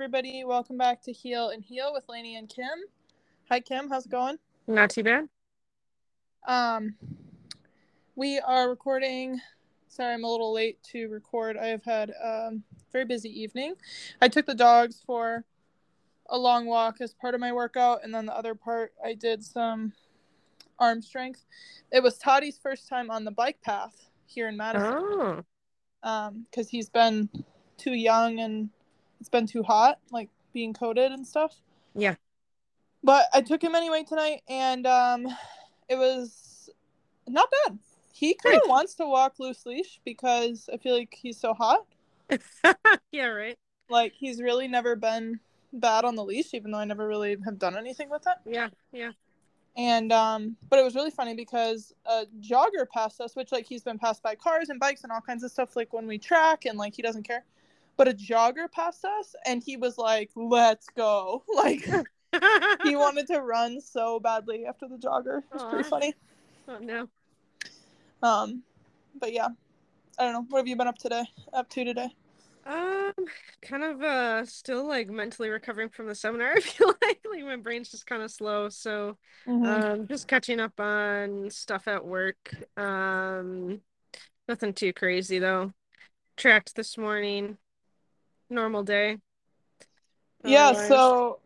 everybody. Welcome back to Heel and Heel with Lainey and Kim. Hi, Kim. How's it going? Not too bad. We are recording. Sorry, I'm a little late to record. I have had a very busy evening. I took the dogs for a long walk as part of my workout, and then the other part, I did some arm strength. It was Toddy's first time on the bike path here in Madison. Because he's been too young and it's been too hot, like being coated and stuff. Yeah. But I took him anyway tonight, and it was not bad. He kind of wants to walk loose leash because I feel like he's so hot. Yeah, right. Like, he's really never been bad on the leash, even though I never really have done anything with it. Yeah. And but it was really funny because a jogger passed us, which, like, he's been passed by cars and bikes and all kinds of stuff, like when we track, and like he doesn't care. But a jogger passed us and he was like, let's go. Like, he wanted to run so badly after the jogger. It was pretty funny. Oh no. But yeah, I don't know. What have you been up to today? Kind of still like mentally recovering from the seminar. I feel like my brain's just kind of slow. So just catching up on stuff at work. Nothing too crazy though. Tracked this morning. Normal day. Yeah, Otherwise. so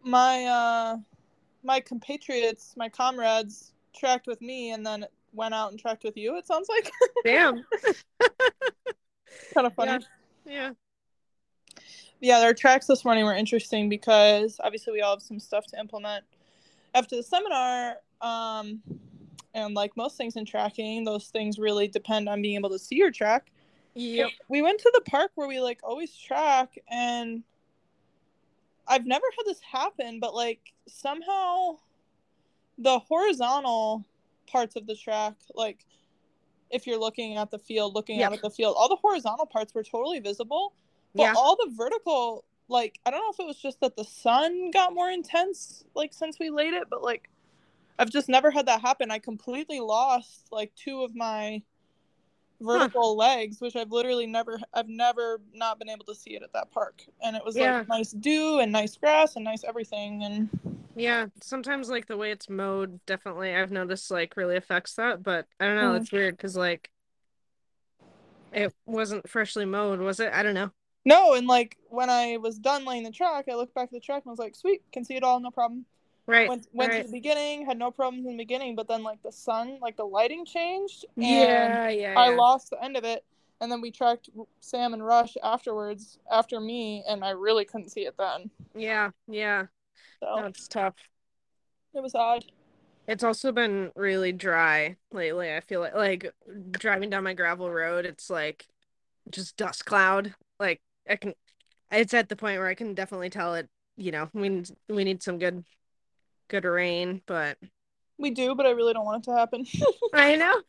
my compatriots, my comrades tracked with me and then went out and tracked with you, it sounds like. Damn. Kind of funny. Yeah. Yeah, their tracks this morning were interesting because obviously we all have some stuff to implement after the seminar. And like most things in tracking, those things really depend on being able to see your track. Yep. We went to the park where we like always track, and I've never had this happen, but like somehow the horizontal parts of the track, like if you're looking at the field, out at the field, all the horizontal parts were totally visible, but all the vertical, like, I don't know if it was just that the sun got more intense, like, since we laid it, but like I've just never had that happen. I completely lost like two of my vertical legs, which I've never not been able to see it at that park. And it was like nice dew and nice grass and nice everything. And yeah, sometimes like the way it's mowed, definitely I've noticed like really affects that, but I don't know, it's weird because like it wasn't freshly mowed, was it? I don't know. No, and like when I was done laying the track, I looked back at the track and was like, sweet, can see it all, no problem. Right. Went to the beginning, had no problems in the beginning, but then like the sun, like the lighting changed, and yeah. I lost the end of it. And then we tracked Sam and Rush afterwards, after me, and I really couldn't see it then. Yeah. So That's tough. It was odd. It's also been really dry lately. I feel like driving down my gravel road, it's like just dust cloud. Like it's at the point where I can definitely tell it, we need some good rain, but we do, but I really don't want it to happen. I know.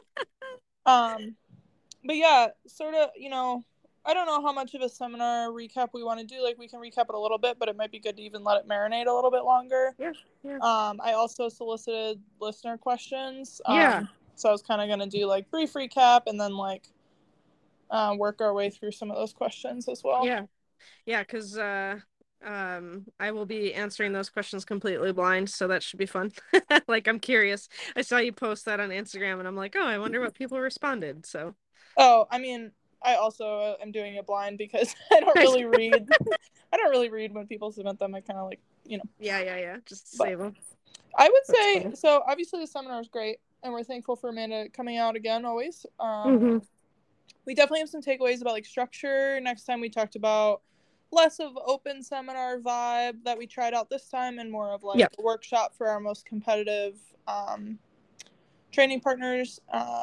But yeah, sort of, I don't know how much of a seminar recap we want to do. Like, we can recap it a little bit, but it might be good to even let it marinate a little bit longer. Yeah. I also solicited listener questions. So I was kind of going to do like brief recap and then like work our way through some of those questions as well. Yeah, because I will be answering those questions completely blind, so that should be fun. Like, I'm curious. I saw you post that on Instagram and I'm like, oh, I wonder what people responded. So I mean, I also am doing it blind because I don't really read. I don't really read when people submit them. I kind of like, Yeah. Just save them. I would say, so obviously the seminar is great, and we're thankful for Amanda coming out again always. We definitely have some takeaways about like structure. Next time we talked about less of open seminar vibe that we tried out this time, and more of like a workshop for our most competitive training partners.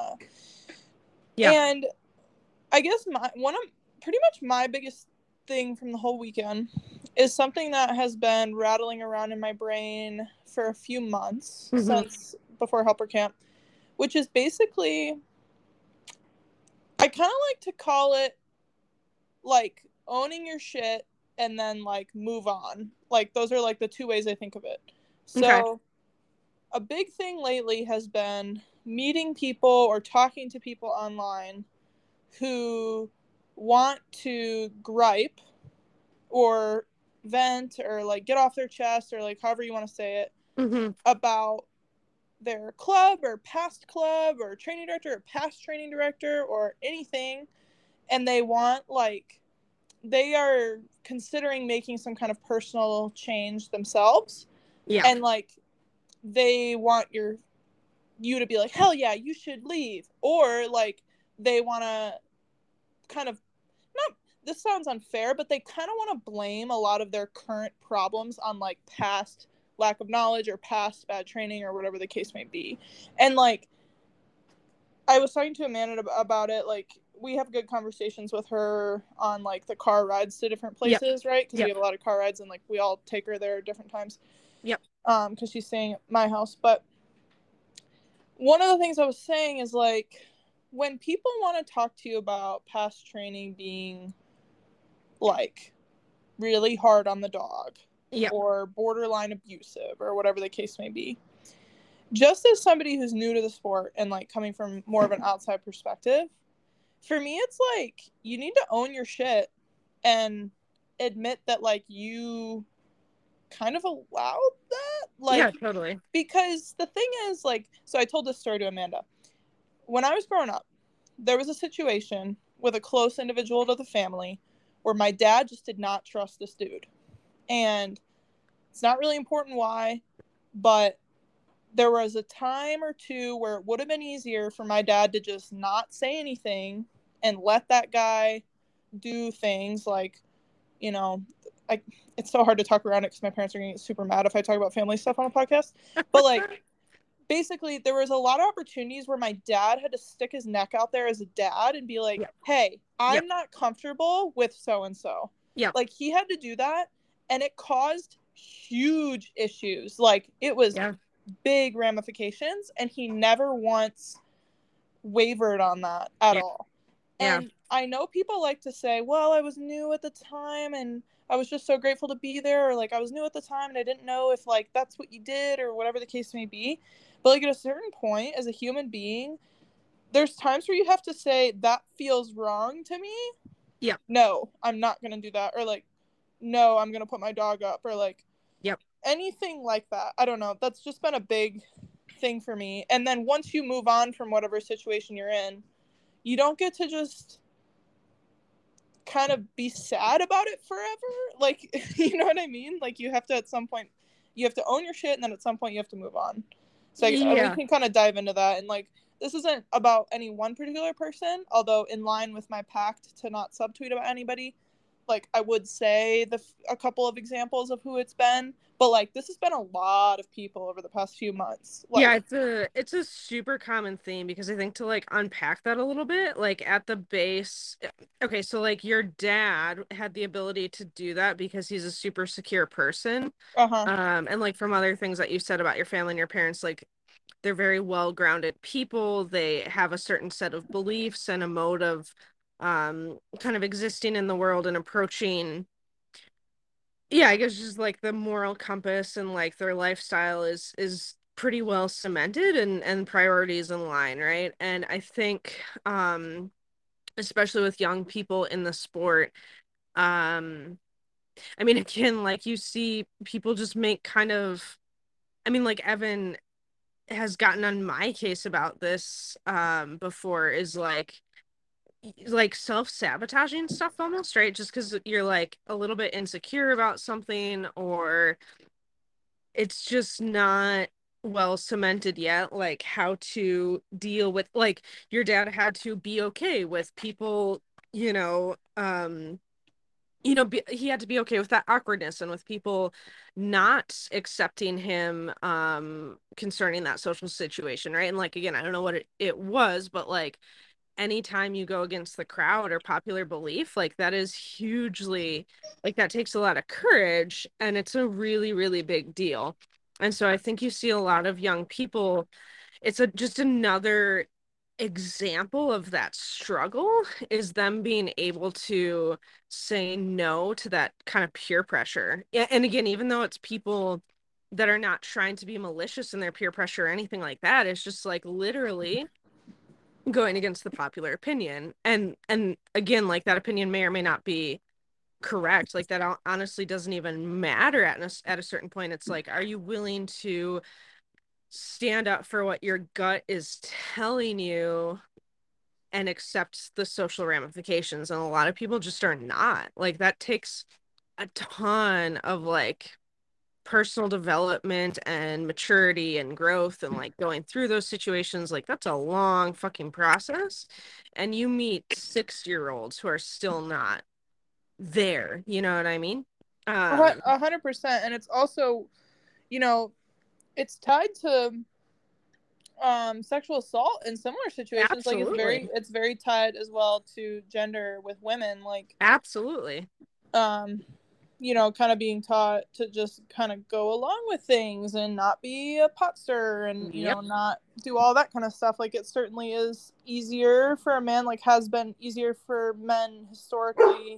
And I guess pretty much my biggest thing from the whole weekend is something that has been rattling around in my brain for a few months since before helper camp, which is basically, I kind of like to call it like owning your shit and then like move on. Like, those are like the two ways I think of it. So a big thing lately has been meeting people or talking to people online who want to gripe or vent or like get off their chest or like however you want to say it Mm-hmm. about their club or training director or past training director or anything, and they want like they are considering making some kind of personal change themselves, Yeah. and like they want you to be like, hell yeah, you should leave, or like they want to kind of, not, this sounds unfair, but they kind of want to blame a lot of their current problems on like past lack of knowledge or past bad training or whatever the case may be. And like I was talking to Amanda about it, like we have good conversations with her on like the car rides to different Yep. places, right? Because we Yep. have a lot of car rides and like we all take her there at different times. Yep. Because she's staying at my house. But one of the things I was saying is like when people want to talk to you about past training being like really hard on the dog Yep. or borderline abusive or whatever the case may be, just as somebody who's new to the sport and like coming from more of an outside perspective, for me it's like you need to own your shit and admit that like you kind of allowed that, Yeah, like, totally. because the thing is like, so I told this story to Amanda. When I was growing up, there was a situation with a close individual to the family where my dad just did not trust this dude. And it's not really important why, but there was a time or two where it would have been easier for my dad to just not say anything and let that guy do things like, you know, I, it's so hard to talk around it because my parents are going to get super mad if I talk about family stuff on a podcast. But like, basically, there was a lot of opportunities where my dad had to stick his neck out there as a dad and be like, Yep. hey, Yep. I'm not comfortable with so and so. Yep. Like, he had to do that, and it caused huge issues. Like, it was Yeah. big ramifications, and he never once wavered on that at Yeah. all. Yeah. And I know people like to say, well, I was new at the time and I was just so grateful to be there, or like I was new at the time and I didn't know if like that's what you did or whatever the case may be. But like at a certain point as a human being, there's times where you have to say that feels wrong to me. Yep. No, I'm not going to do that, or like no, I'm going to put my dog up, or like Yep. anything like that. I don't know. That's just been a big thing for me. And then once you move on from whatever situation you're in, you don't get to just kind of be sad about it forever. Like, you know what I mean? Like, you have to, at some point, you have to own your shit, and then at some point, you have to move on. So we Yeah. can kind of dive into that. And, like, this isn't about any one particular person, although in line with my pact to not subtweet about anybody, like, I would say a couple of examples of who it's been. But, like, this has been a lot of people over the past few months. Like, Yeah, it's a super common theme because I think to like unpack that a little bit, like at the base, okay, so like your dad had the ability to do that because he's a super secure person. uh-huh. And like from other things that you said about your family and your parents, like they're very well-grounded people. They have a certain set of beliefs and a mode of kind of existing in the world and approaching, yeah, I guess just like the moral compass and like their lifestyle is pretty well cemented and priorities in line, right? And I think especially with young people in the sport, I mean again, like you see people just make kind of, I mean like Evan has gotten on my case about this before, is like self-sabotaging stuff almost, right? Just because you're like a little bit insecure about something, or it's just not well cemented yet, like how to deal with, like your dad had to be okay with people, you know, he had to be okay with that awkwardness and with people not accepting him concerning that social situation, right? And like again, I don't know what it was, but like anytime you go against the crowd or popular belief, like that is hugely, like that takes a lot of courage and it's a really, really big deal. And so I think you see a lot of young people, it's just another example of that struggle, is them being able to say no to that kind of peer pressure. Yeah, and again, even though it's people that are not trying to be malicious in their peer pressure or anything like that, it's just like literally going against the popular opinion, and again, like that opinion may or may not be correct. Like that honestly doesn't even matter at a certain point. It's like, are you willing to stand up for what your gut is telling you and accept the social ramifications? And a lot of people just are not. Like that takes a ton of like personal development and maturity and growth and like going through those situations. Like that's a long fucking process. And you meet 6-year-olds who are still not there, you know what I mean? um 100%. And it's also, you know, it's tied to sexual assault in similar situations. Like Absolutely. it's very tied as well to gender with women, like Absolutely. um you know, kind of being taught to just kind of go along with things and not be a pot stirrer and, you Yep. know, not do all that kind of stuff. Like it certainly is easier for a man, like has been easier for men historically.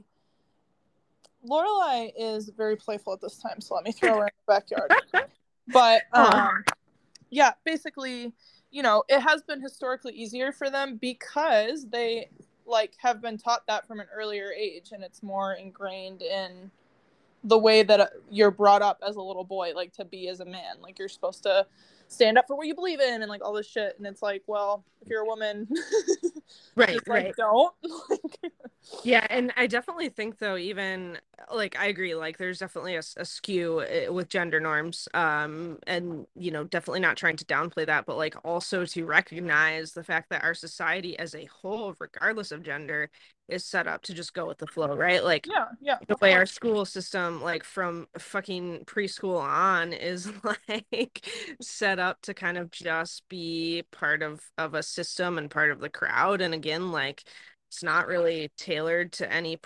Lorelai is very playful at this time, so let me throw her in the backyard. But Oh, yeah, basically, you know, it has been historically easier for them because they like have been taught that from an earlier age, and it's more ingrained in the way that you're brought up as a little boy, like to be as a man. Like you're supposed to stand up for what you believe in and like all this shit. And it's like, well, if you're a woman, right, just like right. don't. Yeah, and I definitely think though, even like I agree, like there's definitely a skew with gender norms, and you know, definitely not trying to downplay that, but like also to recognize the fact that our society as a whole, regardless of gender, is set up to just go with the flow, right? Like Yeah, yeah, the of way our course. school system, like from fucking preschool on, is like set up to kind of just be part of a system and part of the crowd. And again, like it's not really tailored to any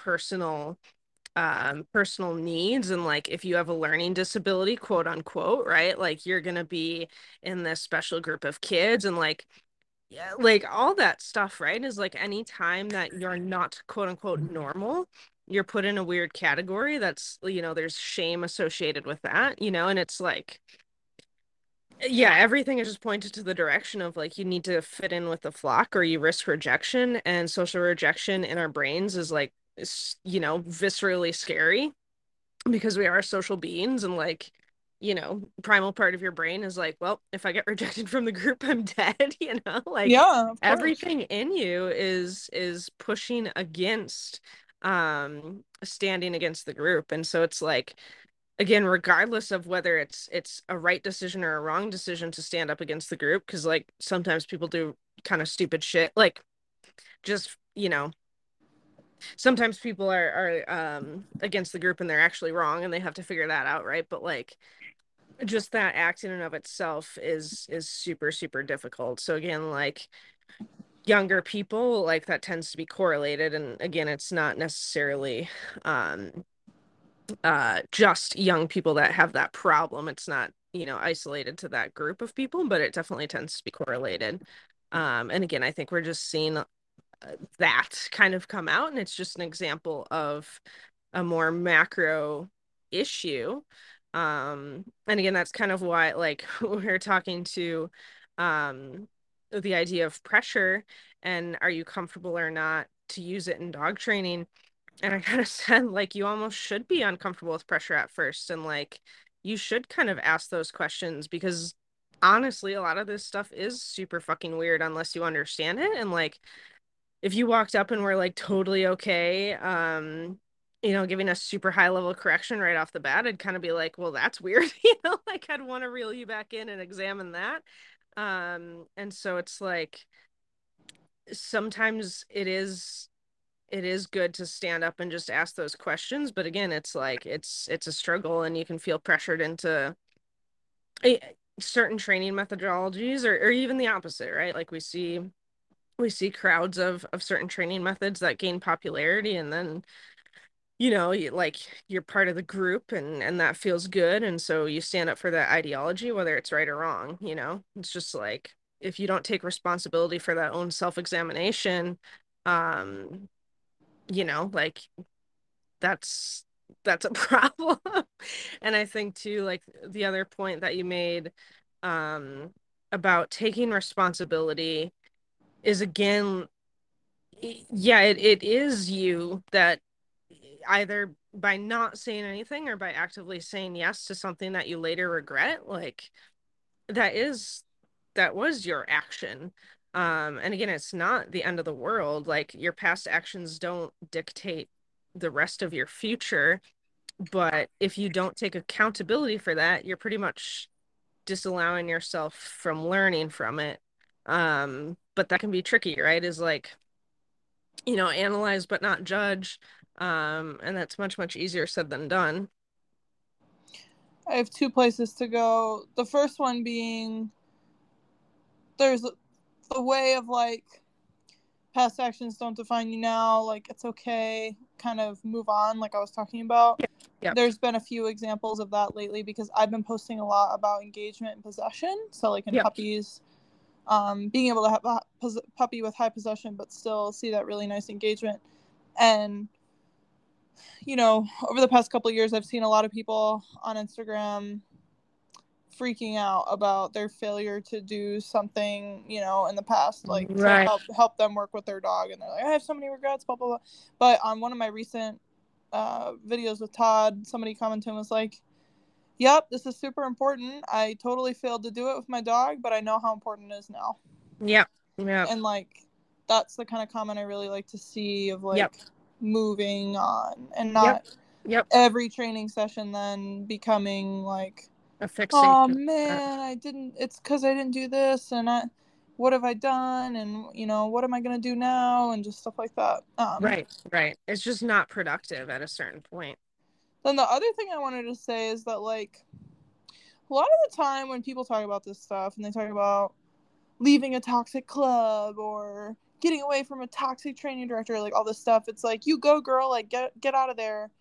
personal needs. And like if you have a learning disability, quote unquote, right, like you're gonna be in this special group of kids. And like, yeah, like all that stuff, right, is like any time that you're not quote unquote normal, you're put in a weird category. That's, you know, there's shame associated with that, you know. And it's like, yeah, everything is just pointed to the direction of like you need to fit in with the flock or you risk rejection. And social rejection in our brains is like, you know, viscerally scary because we are social beings. And like, you know, primal part of your brain is like, well, if I get rejected from the group, I'm dead. You know, like Yeah, of course. everything in you is pushing against standing against the group. And so it's like, again, regardless of whether it's a right decision or a wrong decision to stand up against the group, because like sometimes people do kind of stupid shit, like just, you know, sometimes people are against the group and they're actually wrong and they have to figure that out, right? But like just that act in and of itself is super super difficult. So again, like younger people, like that tends to be correlated. And again, it's not necessarily um just young people that have that problem. It's not, you know, isolated to that group of people, but it definitely tends to be correlated. And again, I think we're just seeing that kind of come out, and it's just an example of a more macro issue. And again, that's kind of why, like, we're talking to the idea of pressure and are you comfortable or not to use it in dog training. And I kind of said, like, you almost should be uncomfortable with pressure at first. And like, you should kind of ask those questions because honestly, a lot of this stuff is super fucking weird unless you understand it. And like, if you walked up and were like totally okay, you know, giving a super high level correction right off the bat, I'd kind of be like, well, that's weird. You know, like I'd want to reel you back in and examine that. And so it's like, sometimes it is good to stand up and just ask those questions, but again, it's like it's a struggle and you can feel pressured into a, certain training methodologies, or even the opposite, right? Like we see crowds of certain training methods that gain popularity, and then, you know, like you're part of the group and that feels good, and so you stand up for that ideology whether it's right or wrong. You know, it's just like if you don't take responsibility for that own self-examination, um you know, like that's a problem. And I think too, like the other point that you made um about taking responsibility is, again, yeah, it is you that either by not saying anything or by actively saying yes to something that you later regret, like that is that was your action. And again, it's not the end of the world. Like your past actions don't dictate the rest of your future, but if you don't take accountability for that, you're pretty much disallowing yourself from learning from it. But that can be tricky, right? Is like, analyze but not judge. And that's much, much easier said than done. I have two places to go. The first one being there's the way of like past actions don't define you now, like it's okay, kind of move on, like I was talking about. Yep. Yep. There's been a few examples of that lately because I've been posting a lot about engagement and possession. So like in Yep. puppies, being able to have a puppy with high possession but still see that really nice engagement. And over the past couple of years, I've seen a lot of people on Instagram freaking out about their failure to do something, in the past, like to Right. help them work with their dog, and they're like, I have so many regrets, blah blah blah. But on one of my recent videos with Todd, somebody commented and was like, "Yep, this is super important. I totally failed to do it with my dog, but I know how important it is now." Yep. Yep. And like, that's the kind of comment I really like to see of like Yep. moving on and Yep. not Yep. every training session then becoming like, A oh fixation. man, it's because I didn't do this, and what have I done, and what am I gonna do now, and just stuff like that. Right. Right. It's just not productive at a certain point. Then the other thing I wanted to say is that like a lot of the time when people talk about this stuff and they talk about leaving a toxic club or getting away from a toxic training director, like all this stuff, it's like, you go girl, like get out of there.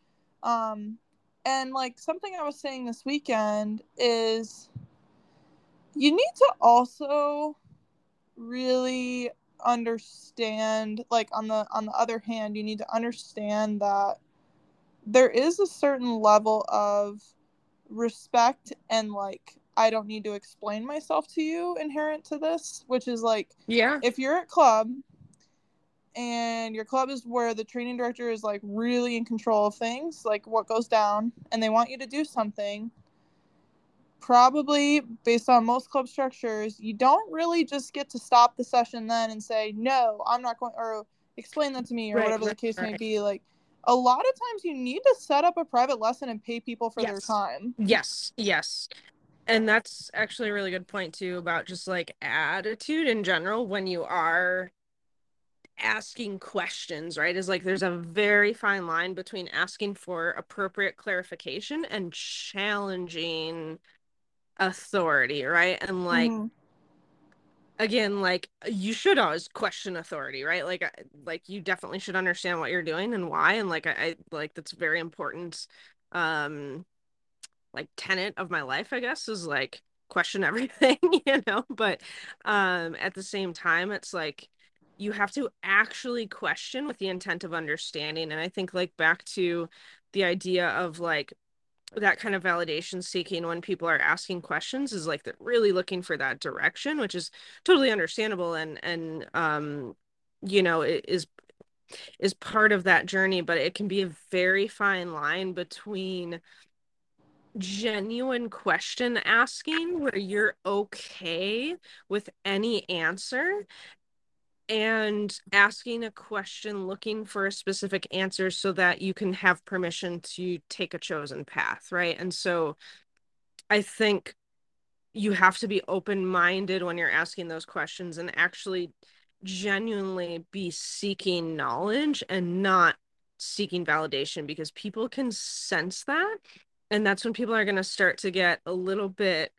And like something I was saying this weekend is you need to also really understand, like on the other hand, you need to understand that there is a certain level of respect and like, I don't need to explain myself to you inherent to this, which is like, Yeah. if you're at club and your club is where the training director is like really in control of things, like what goes down, and they want you to do something, probably based on most club structures, you don't really just get to stop the session then and say, no, I'm not going, or explain that to me, or Right. whatever the Right. case may Right. be. Like, a lot of times you need to set up a private lesson and pay people for their Yes. time. Yes. Yes. And that's actually a really good point too about just like attitude in general when you are asking questions, right? Is like there's a very fine line between asking for appropriate clarification and challenging authority, right? And like Mm-hmm. again, like you should always question authority, right? Like you definitely should understand what you're doing and why, and like I like that's very important um like tenet of my life, I guess, is like question everything, but at the same time it's like you have to actually question with the intent of understanding. And I think like back to the idea of like that kind of validation seeking when people are asking questions is like they're really looking for that direction, which is totally understandable and it is part of that journey, but it can be a very fine line between genuine question asking where you're okay with any answer and asking a question looking for a specific answer so that you can have permission to take a chosen path, right? And so I think you have to be open-minded when you're asking those questions and actually genuinely be seeking knowledge and not seeking validation, because people can sense that. And that's when people are going to start to get a little bit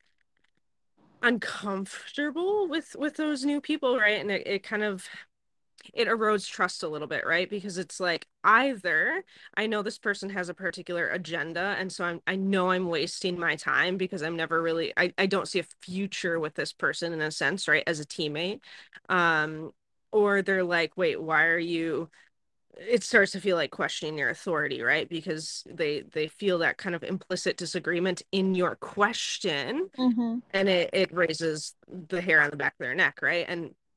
uncomfortable with those new people, right? And it kind of it erodes trust a little bit, right? Because it's like either I know this person has a particular agenda, and so I know I'm wasting my time because I'm never really I don't see a future with this person in a sense, right? As a teammate. Um, or they're like, wait, why are you it starts to feel like questioning your authority, right? Because they feel that kind of implicit disagreement in your question, Mm-hmm. and it raises the hair on the back of their neck, right? And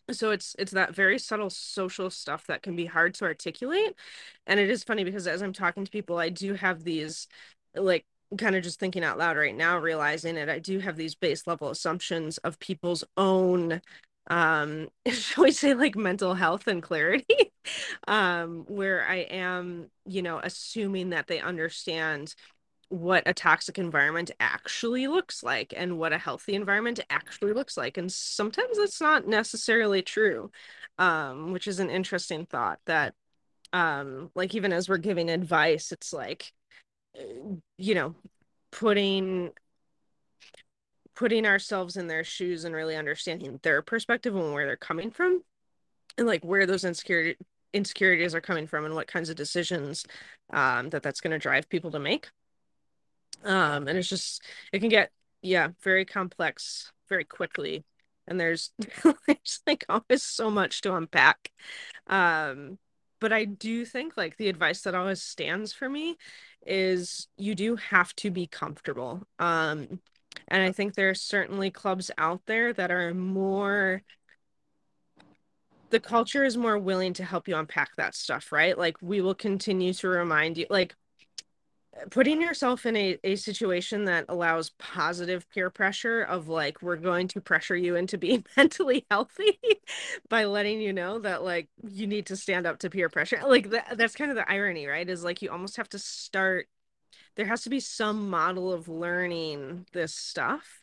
So it's that very subtle social stuff that can be hard to articulate. And it is funny because as I'm talking to people, I do have these, like, kind of just thinking out loud right now, realizing it, I do have these base level assumptions of people's own shall we say, like, mental health and clarity. Where I am, assuming that they understand what a toxic environment actually looks like and what a healthy environment actually looks like. And sometimes that's not necessarily true, which is an interesting thought that, like, even as we're giving advice, it's like, you know, putting ourselves in their shoes and really understanding their perspective and where they're coming from, and like where those insecurities are coming from and what kinds of decisions that's going to drive people to make. And it's just, it can get, yeah, very complex very quickly. And there's there's like always so much to unpack. But I do think like the advice that always stands for me is you do have to be comfortable. And I think there are certainly clubs out there that are more, the culture is more willing to help you unpack that stuff, right? Like we will continue to remind you, like, putting yourself in a situation that allows positive peer pressure of like, we're going to pressure you into being mentally healthy by letting you know that like you need to stand up to peer pressure. Like that's kind of the irony, right? Is like you almost have to start, there has to be some model of learning this stuff.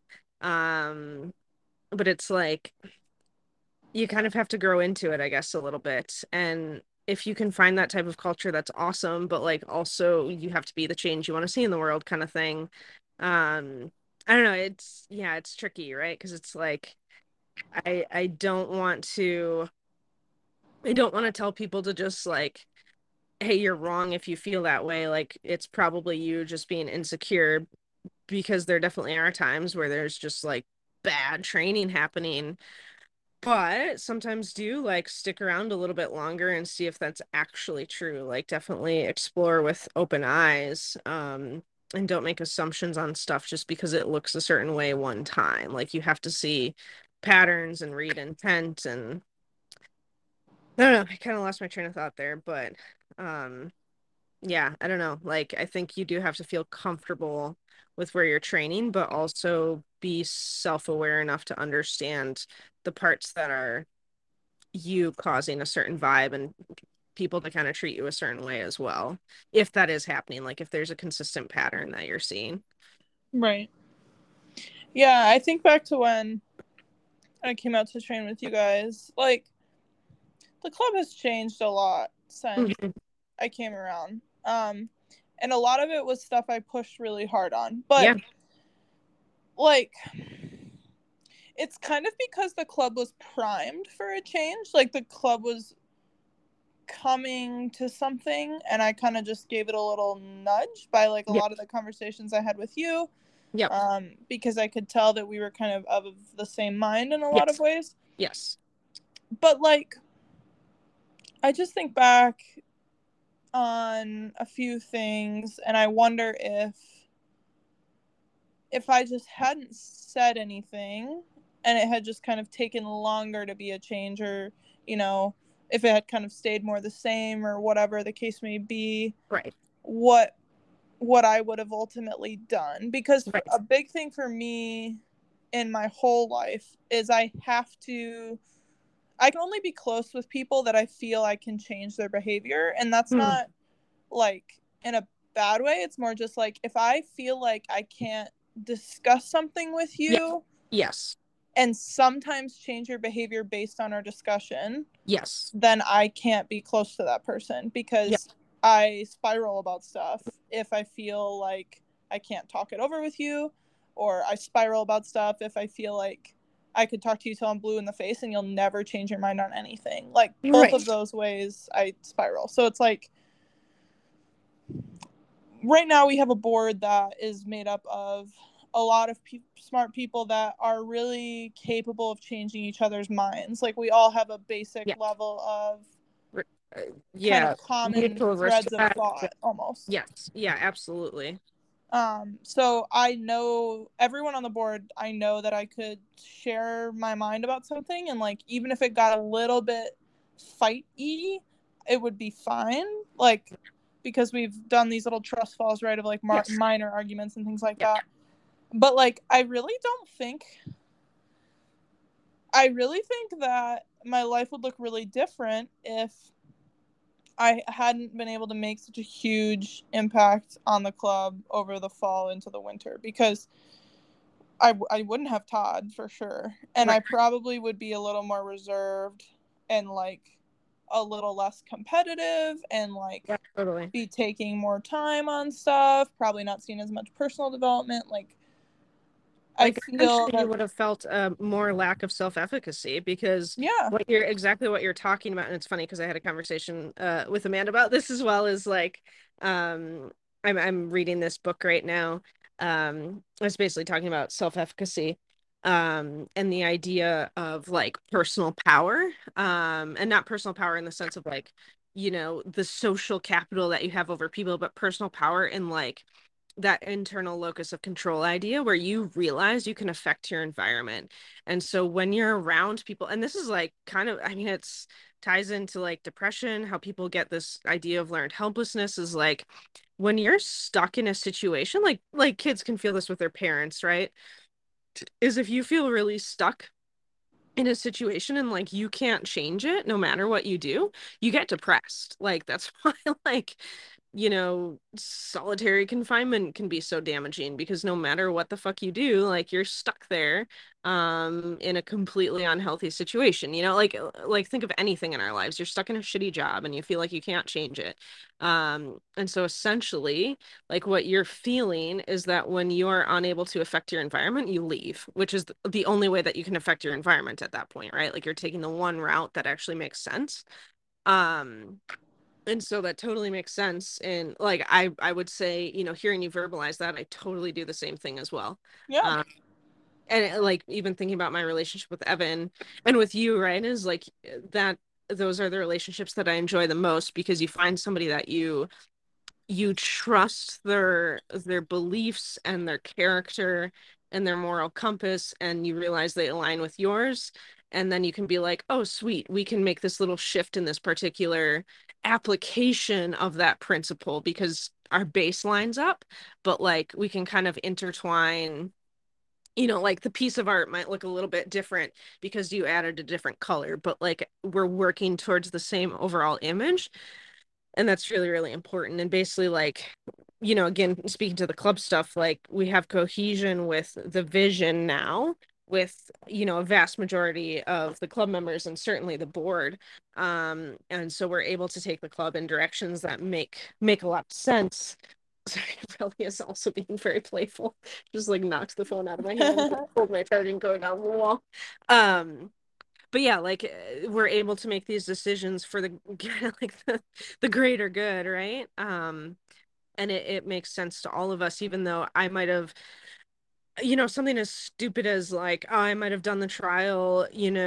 But it's like you kind of have to grow into it, I guess, a little bit. And if you can find that type of culture, that's awesome. But like also you have to be the change you want to see in the world kind of thing. I don't know. It's, yeah, it's tricky, right? Because it's like I don't want to, tell people to just like, hey, you're wrong if you feel that way. Like it's probably you just being insecure, because there definitely are times where there's just like bad training happening. But sometimes do like stick around a little bit longer and see if that's actually true. Like definitely explore with open eyes. And don't make assumptions on stuff just because it looks a certain way one time. Like you have to see patterns and read intent. And I don't know, I kind of lost my train of thought there, but um yeah, I don't know. Like I think you do have to feel comfortable with where you're training, but also be self-aware enough to understand the parts that are you causing a certain vibe and people to kind of treat you a certain way as well, if that is happening, like if there's a consistent pattern that you're seeing. Right. Yeah, I think back to when I came out to train with you guys. Like, the club has changed a lot since Mhm. I came around. And a lot of it was stuff I pushed really hard on. But Yeah. like, it's kind of because the club was primed for a change. Like the club was coming to something, and I kind of just gave it a little nudge by like a Yeah. lot of the conversations I had with you. Yep. Because I could tell that we were kind of the same mind in a lot of Yes. ways. Yes. But like, I just think back on a few things, and I wonder if I just hadn't said anything and it had just kind of taken longer to be a change, or if it had kind of stayed more the same, or whatever the case may be, Right. what I would have ultimately done. Because Right. a big thing for me in my whole life is I can only be close with people that I feel I can change their behavior. And that's Hmm. not like in a bad way. It's more just like, if I feel like I can't discuss something with Yeah. you Yes. and sometimes change your behavior based on our discussion, Yes. then I can't be close to that person, Yeah. because I spiral about stuff if I feel like I can't talk it over with you, or I spiral about stuff if I feel like I could talk to you till I'm blue in the face and you'll never change your mind on anything. Like both of Right. those ways I spiral. So it's like, right now we have a board that is made up of a lot of smart people that are really capable of changing each other's minds. Like we all have a basic Yeah. level of Re- kind yeah. of common Mutual threads of respect. thought almost. Yes. Yeah, absolutely. So I know everyone on the board, I know that I could share my mind about something, and like even if it got a little bit fighty, it would be fine. Like because we've done these little trust falls, right, of like Yes. minor arguments and things like Yeah. that. But like I really think that my life would look really different if I hadn't been able to make such a huge impact on the club over the fall into the winter, because I wouldn't have Todd for sure. And Right. I probably would be a little more reserved and like a little less competitive and like Yeah, totally. be taking more time on stuff, probably not seeing as much personal development. Like I Like feel eventually you that, would have felt a more lack of self-efficacy because yeah. what you're talking about, and it's funny because I had a conversation with Amanda about this as well, is like um I'm reading this book right now. It's basically talking about self-efficacy and the idea of like personal power, and not personal power in the sense of like, the social capital that you have over people, but personal power in like that internal locus of control idea where you realize you can affect your environment. And so when you're around people, and this is like kind of, I mean, it's ties into like depression, how people get this idea of learned helplessness is like when you're stuck in a situation, like kids can feel this with their parents, right? Is if you feel really stuck in a situation and like you can't change it no matter what you do, you get depressed. Like that's why like solitary confinement can be so damaging because no matter what the fuck you do, like you're stuck there in a completely unhealthy situation. Like think of anything in our lives. You're stuck in a shitty job and you feel like you can't change it. And so essentially, like what you're feeling is that when you're unable to affect your environment, you leave, which is the only way that you can affect your environment at that point, right? Like you're taking the one route that actually makes sense. Um, and so that totally makes sense. And like I would say, hearing you verbalize that, I totally do the same thing as well. Yeah. Um, like even thinking about my relationship with Evan and with you, right, is like that those are the relationships that I enjoy the most because you find somebody that you trust their beliefs and their character and their moral compass, and you realize they align with yours, and then you can be like, oh sweet, we can make this little shift in this particular application of that principle because our base lines up, but like we can kind of intertwine. Like the piece of art might look a little bit different because you added a different color, but like we're working towards the same overall image, and that's really really important. And basically like again speaking to the club stuff, like we have cohesion with the vision now with a vast majority of the club members and certainly the board, and so we're able to take the club in directions that make a lot of sense. Sorry, Relly is also being very playful, just like knocked the phone out of my hand, pulled my charging cord out of the wall. But yeah, like we're able to make these decisions for the like the greater good, right? And it makes sense to all of us, even though I might have, something as stupid as like, oh, I might have done the trial,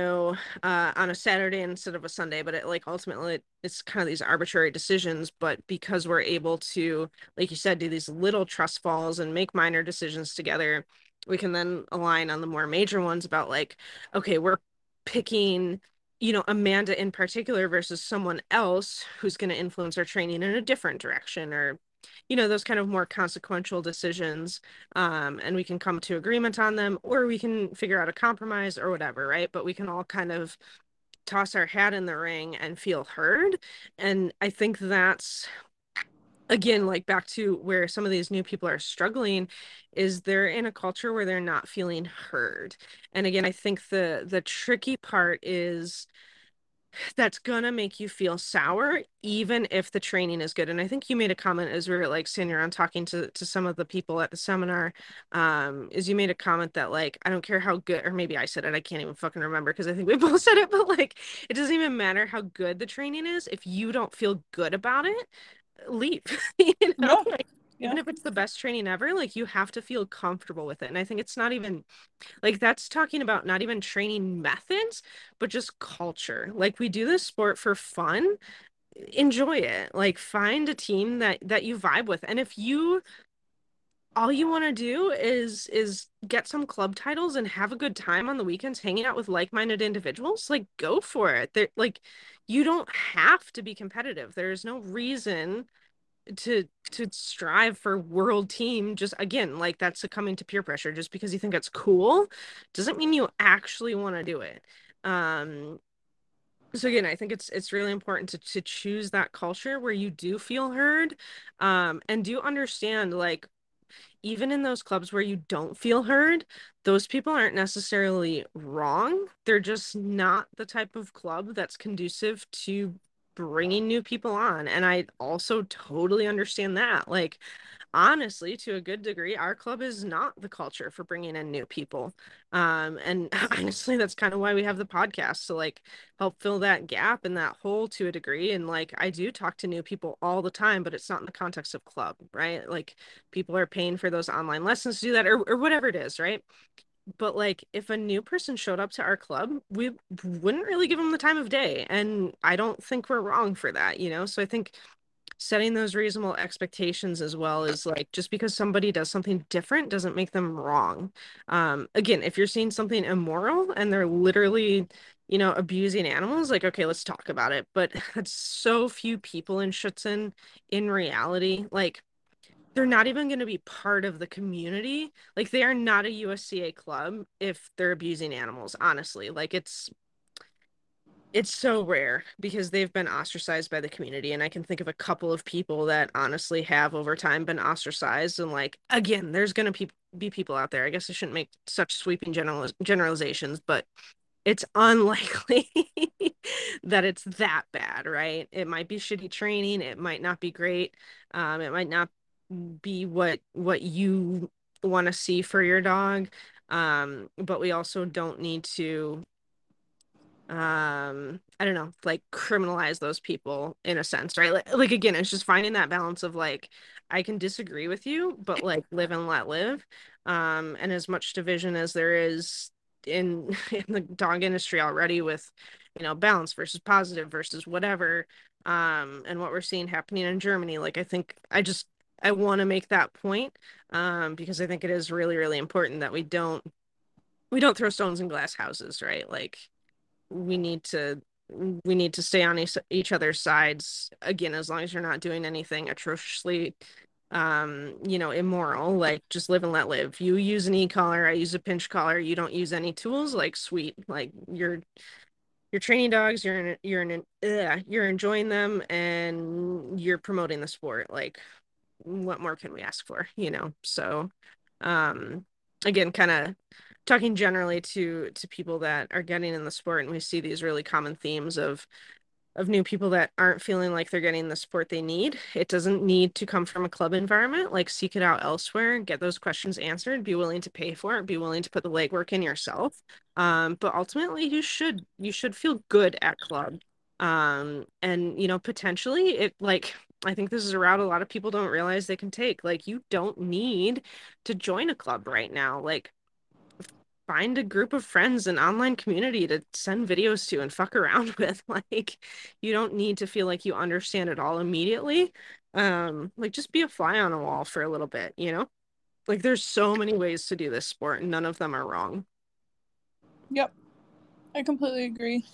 on a Saturday instead of a Sunday, but it like ultimately it's kind of these arbitrary decisions. But because we're able to, like you said, do these little trust falls and make minor decisions together, we can then align on the more major ones about like, okay, we're picking Amanda in particular versus someone else who's going to influence our training in a different direction, or those kind of more consequential decisions, and we can come to agreement on them, or we can figure out a compromise or whatever, right? But we can all kind of toss our hat in the ring and feel heard. And I think that's again like back to where some of these new people are struggling, is they're in a culture where they're not feeling heard. And again, I think the tricky part is that's gonna make you feel sour even if the training is good. And I think you made a comment as we were like sitting around talking to some of the people at the seminar, is you made a comment that like I don't care how good, or maybe I said it, I can't even fucking remember because I think we both said it, but like it doesn't even matter how good the training is if you don't feel good about it, leave. Yeah. Like Yeah. even if it's the best training ever, like you have to feel comfortable with it. And I think it's not even like that's talking about not even training methods, but just culture. Like we do this sport for fun, enjoy it. Like find a team that you vibe with. And if you all you want to do is get some club titles and have a good time on the weekends hanging out with like-minded individuals. Like, go for it. Like, you don't have to be competitive. There's no reason to strive for world team. Just, again, like, that's succumbing to peer pressure. Just because you think it's cool doesn't mean you actually want to do it. So again, I think it's really important to choose that culture where you do feel heard, and do understand, like, even in those clubs where you don't feel heard, those people aren't necessarily wrong. They're just not the type of club that's conducive to bringing new people on. And I also totally understand that. Like, honestly, to a good degree, our club is not the culture for bringing in new people. And honestly, that's kind of why we have the podcast, to like help fill that gap and that hole to a degree. And like, I do talk to new people all the time, but it's not in the context of club, right? Like, people are paying for those online lessons to do that, or whatever it is, right? But like, if a new person showed up to our club, we wouldn't really give them the time of day. And I don't think we're wrong for that, you know? So I think setting those reasonable expectations as well is like, just because somebody does something different doesn't make them wrong. Again, if you're seeing something immoral and they're literally, you know, abusing animals, like, okay, let's talk about it. But that's so few people in Schutzen in reality. Like, they're not even going to be part of the community. Like, they are not a USCA club if they're abusing animals, honestly. Like, it's so rare because they've been ostracized by the community. And I can think of a couple of people that honestly have over time been ostracized. And like, again, there's going to be people out there. I guess I shouldn't make such sweeping generalizations, but it's unlikely that it's that bad, right? It might be shitty training. It might not be great. It might not be what you want to see for your dog. But we also don't need to, I don't know, like, criminalize those people in a sense, right? Like, again, it's just finding that balance of like, I can disagree with you, but like, live and let live. And as much division as there is in in the dog industry already, with, you know, balance versus positive versus whatever, and what we're seeing happening in Germany, like, I want to make that point, because I think it is really, really important that we don't throw stones in glass houses, right? Like, we need to stay on each other's sides, again, as long as you're not doing anything atrociously, you know, immoral. Like, just live and let live. You use an e-collar, I use a pinch collar, you don't use any tools, like, sweet. Like, you're training dogs, you're enjoying them, and you're promoting the sport. Like, what more can we ask for, you know? So, um again, kind of talking generally to people that are getting in the sport, and we see these really common themes of new people that aren't feeling like they're getting the support they need. It doesn't need to come from a club environment. Like, seek it out elsewhere, get those questions answered, be willing to pay for it, be willing to put the legwork in yourself. But ultimately, you should feel good at club. And, you know, potentially it, like, I think this is a route a lot of people don't realize they can take. Like, you don't need to join a club right now. Like, find a group of friends, an online community to send videos to and fuck around with. Like, you don't need to feel like you understand it all immediately. Like, just be a fly on a wall for a little bit, you know? Like, there's so many ways to do this sport, and none of them are wrong. Yep, I completely agree.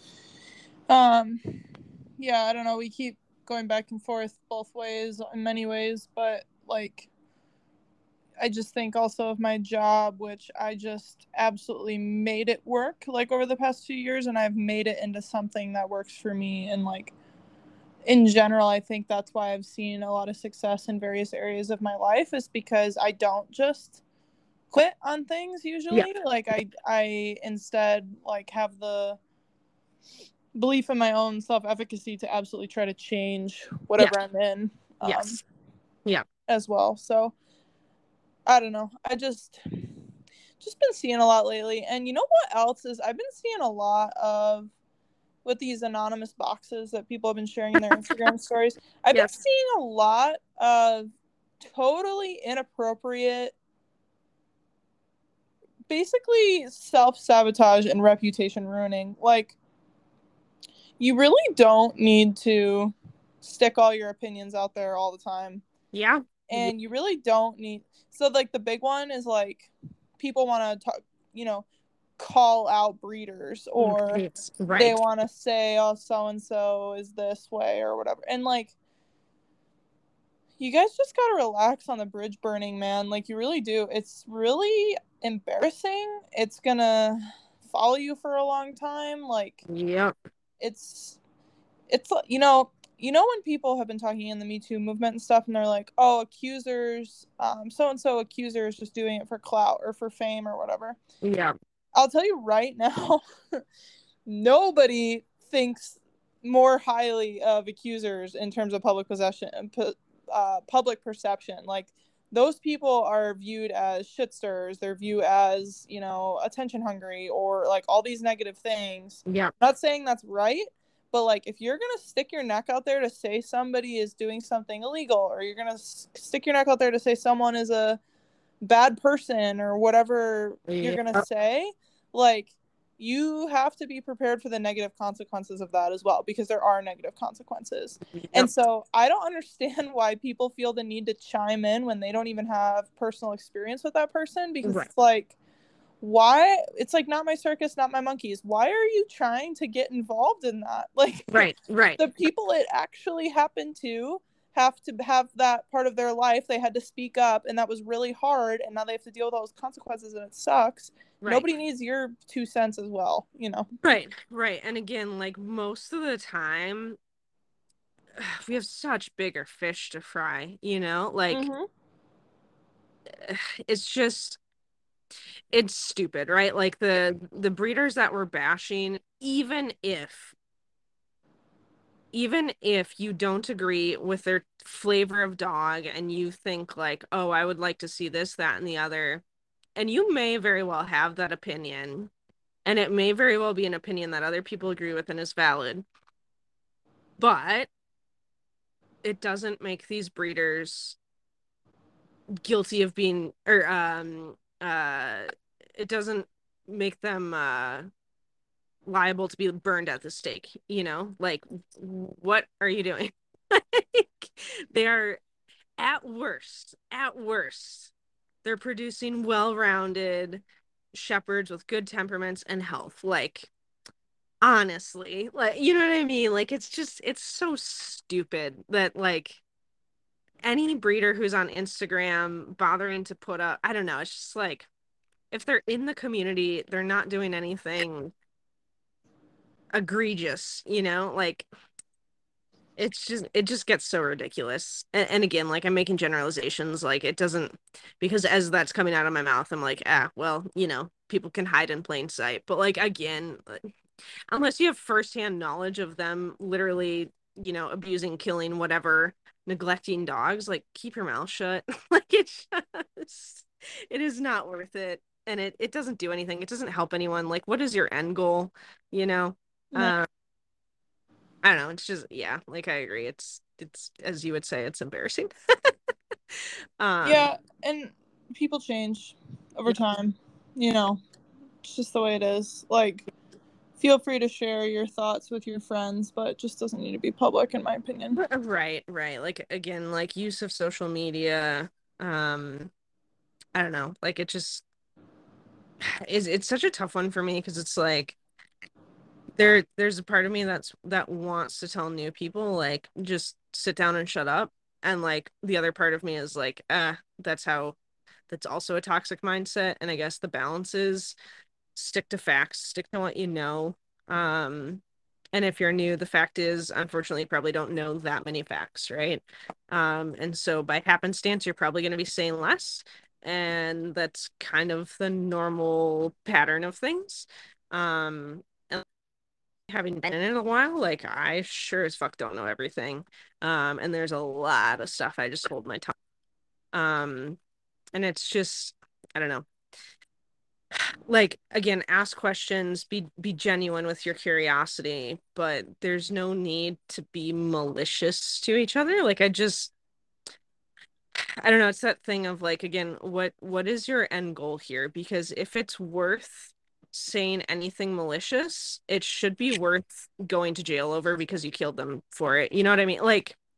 Yeah, I don't know, we keep going back and forth both ways in many ways, but like, I just think also of my job, which I just absolutely made it work like over the past 2 years, and I've made it into something that works for me. And like, in general, I think that's why I've seen a lot of success in various areas of my life, is because I don't just quit on things Yeah. usually. Like, I instead like have the belief in my own self-efficacy to absolutely try to change Yeah. whatever I'm in, Yes. Yeah. as well. So I don't know. I just been seeing a lot lately. And you know what else is, I've been seeing a lot of, with these anonymous boxes that people have been sharing in their Instagram stories. I've been Yes. seeing a lot of totally inappropriate, basically self-sabotage and reputation ruining. Like, you really don't need to stick all your opinions out there all the time. Yeah. Yeah. and you really don't need. So like the big one is like people want to talk, call out breeders, or Right. they Right. want to say, oh, so and so is this way or whatever. And like, you guys just gotta relax on the bridge burning, man. Like, you really do. It's really embarrassing. It's gonna follow you for a long time. Like, Yep. it's it's when people have been talking in the Me Too movement and stuff, and they're like, oh, accusers, so and so accuser is just doing it for clout or for fame or whatever. Yeah. I'll tell you right now, nobody thinks more highly of accusers in terms of public possession, public perception. Like, those people are viewed as shit stirrers. They're viewed as, attention hungry, or like all these negative things. Yeah. I'm not saying that's right, but like, if you're gonna stick your neck out there to say somebody is doing something illegal, or you're gonna stick your neck out there to say someone is a bad person or whatever you're gonna Yeah. say, like, you have to be prepared for the negative consequences of that as well, because there are negative consequences. And Yep. so I don't understand why people feel the need to chime in when they don't even have personal experience with that person, because Right. it's like, why? It's like, not my circus, not my monkeys. Why are you trying to get involved in that? Like, Right. Right. the people it actually happened to have to have that part of their life. They had to speak up, and that was really hard, and now they have to deal with those consequences, and it sucks. Right. Nobody needs your 2 cents as well. Right. Right. And again, like most of the time, we have such bigger fish to fry, like Mm-hmm. it's just it's stupid, right? Like the breeders that we're bashing, even if you don't agree with their flavor of dog and you think like, oh, I would like to see this, that, and the other, and you may very well have that opinion, and it may very well be an opinion that other people agree with and is valid, but it doesn't make these breeders guilty of being, or it doesn't make them liable to be burned at the stake, like what are you doing? Like, they are at worst they're producing well-rounded shepherds with good temperaments and health, like honestly, like, you know what I mean? Like, it's so stupid that like any breeder who's on Instagram bothering to put up, I don't know, it's just like, if they're in the community, they're not doing anything egregious, like it just gets so ridiculous. And again, like, I'm making generalizations, like it doesn't, because as that's coming out of my mouth, I'm like, well, people can hide in plain sight. But like, again, like, unless you have firsthand knowledge of them literally, abusing, killing, whatever, neglecting dogs, like, keep your mouth shut. Like, it is not worth it. And it doesn't do anything. It doesn't help anyone. Like, what is your end goal? You know? No. I don't know. It's just, yeah, like, I agree. It's as you would say, it's embarrassing. Um, Yeah, and people change over yeah, time. It's just the way it is. Like, feel free to share your thoughts with your friends, but it just doesn't need to be public, in my opinion. right, right. Like, again, like, use of social media. I don't know. Like, it just is, it's such a tough one for me, because it's like there's a part of me that wants to tell new people, like, just sit down and shut up. And like the other part of me is like, that's also a toxic mindset. And I guess the balance is stick to facts, stick to what you know. Um, and if you're new, the fact is, unfortunately, you probably don't know that many facts, right? And so by happenstance, you're probably going to be saying less. And that's kind of the normal pattern of things. And having been in it a while, like, I sure as fuck don't know everything. And there's a lot of stuff I just hold my tongue. Um, and it's just, I don't know, like, again, ask questions, be genuine with your curiosity, but there's no need to be malicious to each other. Like, I don't know, it's that thing of like, again, what is your end goal here? Because if it's worth saying anything malicious, it should be worth going to jail over because you killed them for it. You know what I mean? Like,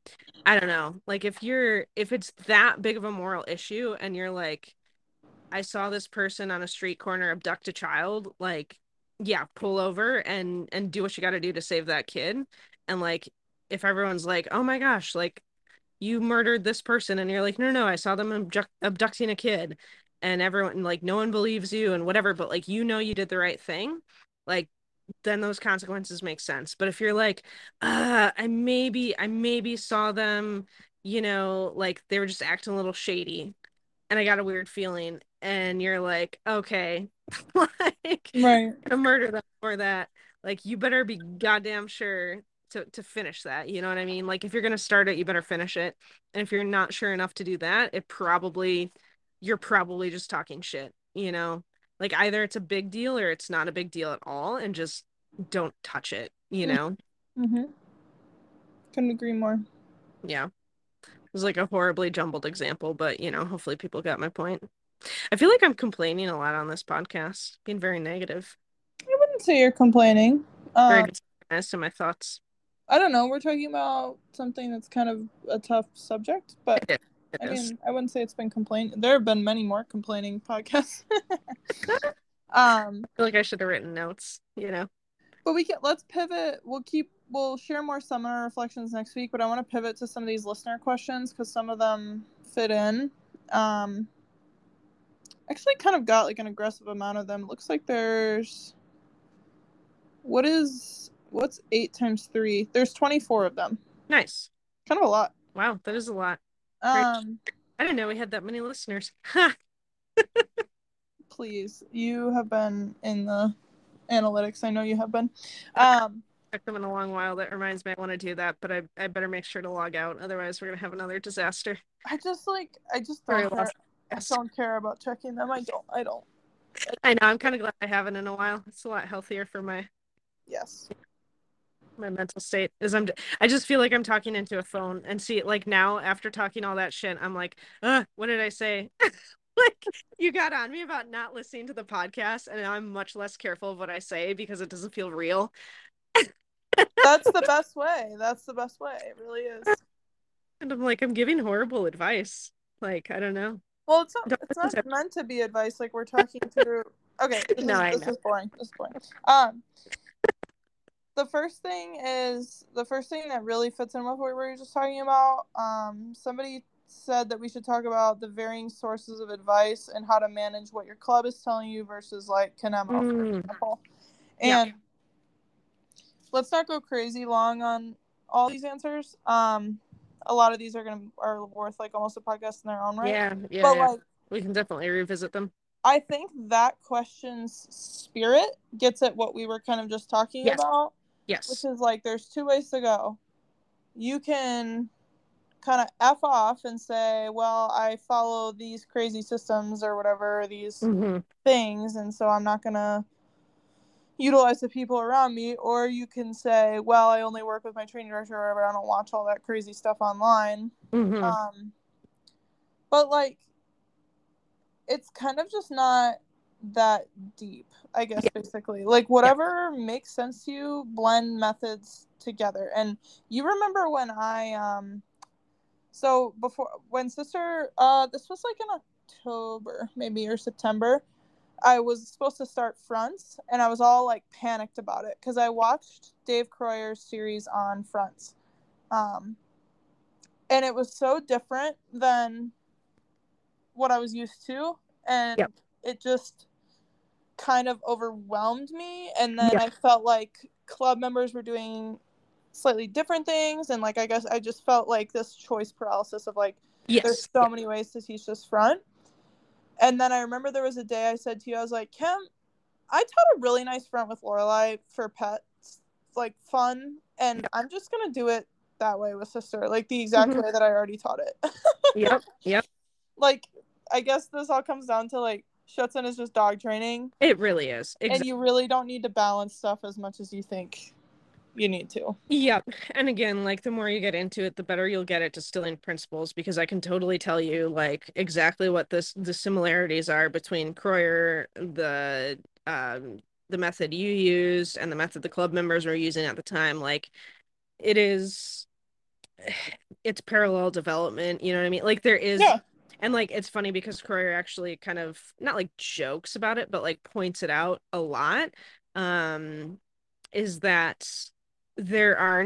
I don't know. Like if it's that big of a moral issue and you're like, I saw this person on a street corner abduct a child, like, yeah, pull over and do what you got to do to save that kid. And like if everyone's like, "Oh my gosh, like you murdered this person," and you're like, "No, no, I saw them abducting a kid." And everyone like no one believes you and whatever, but like you did the right thing. Like then those consequences make sense. But if you're like, I maybe saw them, like they were just acting a little shady and I got a weird feeling, and you're like, okay, like Right. to murder them for that, like you better be goddamn sure to finish that. You know what I mean? Like if you're gonna start it, you better finish it. And if you're not sure enough to do that, you're probably just talking shit, you know? Like either it's a big deal or it's not a big deal at all, and just don't touch it, you know? Mm-hmm. Couldn't agree more. Yeah. It was like a horribly jumbled example, but hopefully people got my point. I feel like I'm complaining a lot on this podcast, being very negative, I wouldn't say you're complaining. very Um, disorganized to my thoughts. I don't know. We're talking about something that's kind of a tough subject, but It is. It I is. mean, I wouldn't say it's been complaining. There have been many more complaining podcasts. I um, feel like I should have written notes. but let's pivot. We'll share more seminar reflections next week, but I want to pivot to some of these listener questions because some of them fit in. Um, actually kind of got like an aggressive amount of them. It looks like there's what's 8 times 3? There's 24 of them. Nice. Kind of a lot. Wow, that is a lot. Great. Um, I didn't know we had that many listeners. Ha! please, you have been in the analytics. I know you have been. Um, Checked them in a long while. That reminds me, I want to do that, but I better make sure to log out. Otherwise, we're gonna have another disaster. I just Very don't care. lost. I don't care about checking them. I don't. I know. I'm kind of glad I haven't in a while. It's a lot healthier for Yes. my mental state. I just feel like I'm talking into a phone and see like now after talking all that shit, I'm like, what did I say? Like you got on me about not listening to the podcast, and I'm much less careful of what I say because it doesn't feel real. That's the best way. That's the best way. It really is. And I'm like, I'm giving horrible advice. Like, I don't know. Well, Don't it's listen not meant to be advice. Like we're talking through. Okay, No, I this know. is boring. This is boring. The first thing that really fits in with what we were just talking about. Somebody said that we should talk about the varying sources of advice and how to manage what your club is telling you versus like Kanemo, for example. Yeah. And let's not go crazy long on all these answers. A lot of these are worth like almost a podcast in their own right. Yeah, yeah, But yeah. like We can definitely revisit them. I think that question's spirit gets at what we were kind of just talking Yes. about, which Yes. is like there's two ways to go. You can kind of F off and say, well, I follow these crazy systems or whatever, these Mm-hmm. things, and so I'm not going to utilize the people around me. Or you can say, well, I only work with my training director or whatever. I don't watch all that crazy stuff online. Mm-hmm. But like, it's kind of just not that deep, I guess, Yeah. basically. Like, Yeah. whatever makes sense to you, blend methods together. And you remember when so before, when sister, this was like in October, maybe, or September, I was supposed to start fronts and I was all like panicked about it because I watched Dave Croyer's series on fronts. Um, and it was so different than what I was used to. And Yep. it just kind of overwhelmed me. And then Yep. I felt like club members were doing slightly different things. And like, I guess I just felt like this choice paralysis of like, there's Yes. so many ways to teach this front. And then I remember there was a day I said to you, I was like, Kim, I taught a really nice front with Lorelai for pets, like fun. And Yep. I'm just going to do it that way with sister, like the exact Mm-hmm. way that I already taught it. Yep. Yep. Like, I guess this all comes down to like, Schutzen is just dog training. It really is. And Exactly. you really don't need to balance stuff as much as you think you need to. Yep. And again, like the more you get into it, the better you'll get at distilling principles because I can totally tell you like exactly what the similarities are between Croyer, the method you used and the method the club members were using at the time. Like it is it's parallel development, you know what I mean? Like there is, Yeah. and like it's funny because Croyer actually kind of not like jokes about it, but like points it out a lot. Um, is that there are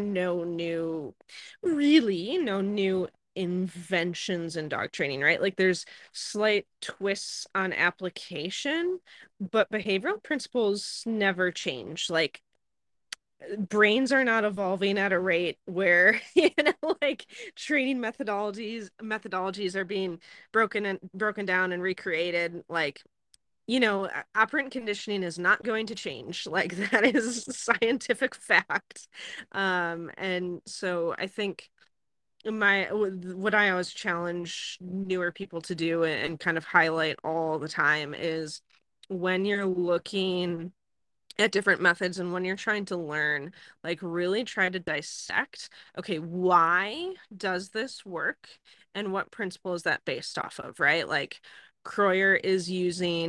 really no new inventions in dog training, right? Like there's slight twists on application, but behavioral principles never change. Like brains are not evolving at a rate where like training methodologies are being broken down and recreated. Like operant conditioning is not going to change. Like that is scientific fact. And so I think what I always challenge newer people to do and kind of highlight all the time is when you're looking at different methods and when you're trying to learn, like really try to dissect, okay, why does this work and what principle is that based off of, right? Like Croyer is using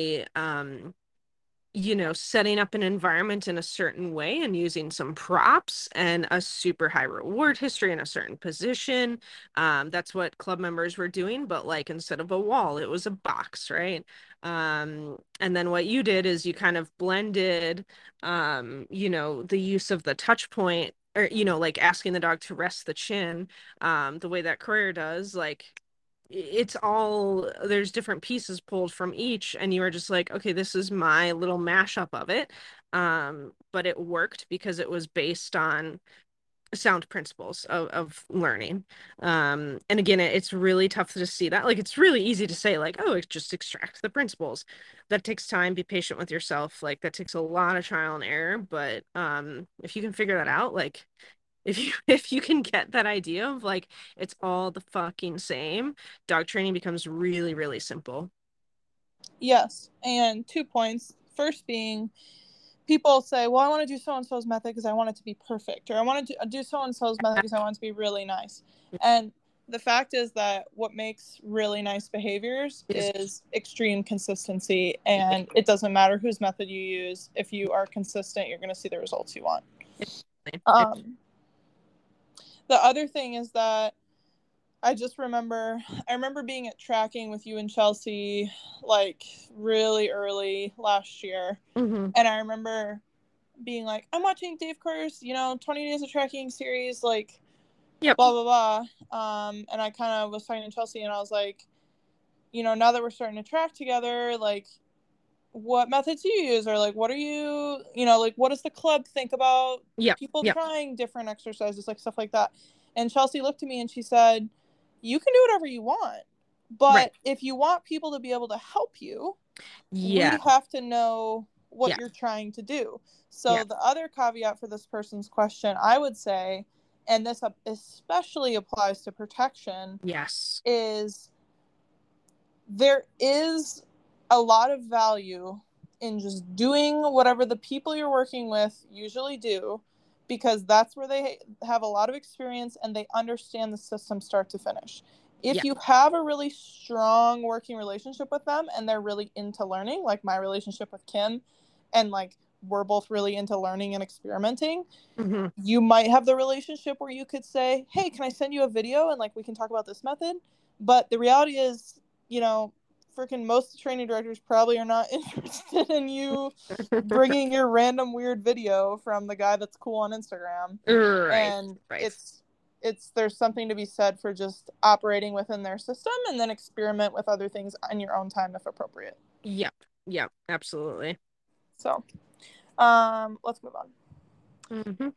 setting up an environment in a certain way and using some props and a super high reward history in a certain position. That's what club members were doing, but like instead of a wall, it was a box, right? And then what you did is you kind of blended, the use of the touch point or, like asking the dog to rest the chin, the way that Croyer does, like it's all there's different pieces pulled from each and you were just like, okay, this is my little mashup of it, but it worked because it was based on sound principles of learning. And again, it's really tough to see that. Like it's really easy to say like, oh, just extract the principles. That takes time. Be patient with yourself. Like that takes a lot of trial and error, but if you can figure that out, like if you can get that idea of like it's all the fucking same, dog training becomes really, really simple. Yes. And 2 points. First being, people say, well, I want to do so and so's method because I want it to be perfect, or I want to do so and so's method because I want it to be really nice. And the fact is that what makes really nice behaviors Is is extreme consistency. And it doesn't matter whose method you use. If you are consistent, you're going to see the results you want. Um, the other thing is that I remember being at tracking with you and Chelsea like really early last year. mm-hmm. And I remember being like, I'm watching Dave Kerr's, 20 Days of Tracking series, like, Yep. blah, blah, blah. And I kind of was talking to Chelsea and I was like, now that we're starting to track together, like, what methods do you use? Or, like, what are you, like, what does the club think about Yep. people Yep. trying different exercises, like, stuff like that? And Chelsea looked at me and she said, you can do whatever you want. Right. But if you want people to be able to help you, Yeah. we have to know what Yeah. you're trying to do. So Yeah. the other caveat for this person's question, I would say, and this especially applies to protection, Yes. is there is a lot of value in just doing whatever the people you're working with usually do, because that's where they have a lot of experience and they understand the system start to finish. Yeah. If you have a really strong working relationship with them and they're really into learning, like my relationship with Kim, and like we're both really into learning and experimenting, Mm-hmm. you might have the relationship where you could say, hey, can I send you a video and like we can talk about this method? But the reality is, freaking most training directors probably are not interested in you bringing your random weird video from the guy that's cool on Instagram. Right. And Right. it's there's something to be said for just operating within their system and then experiment with other things on your own time if appropriate. Yep. Yep. Absolutely. So, let's move on. Mm-hmm.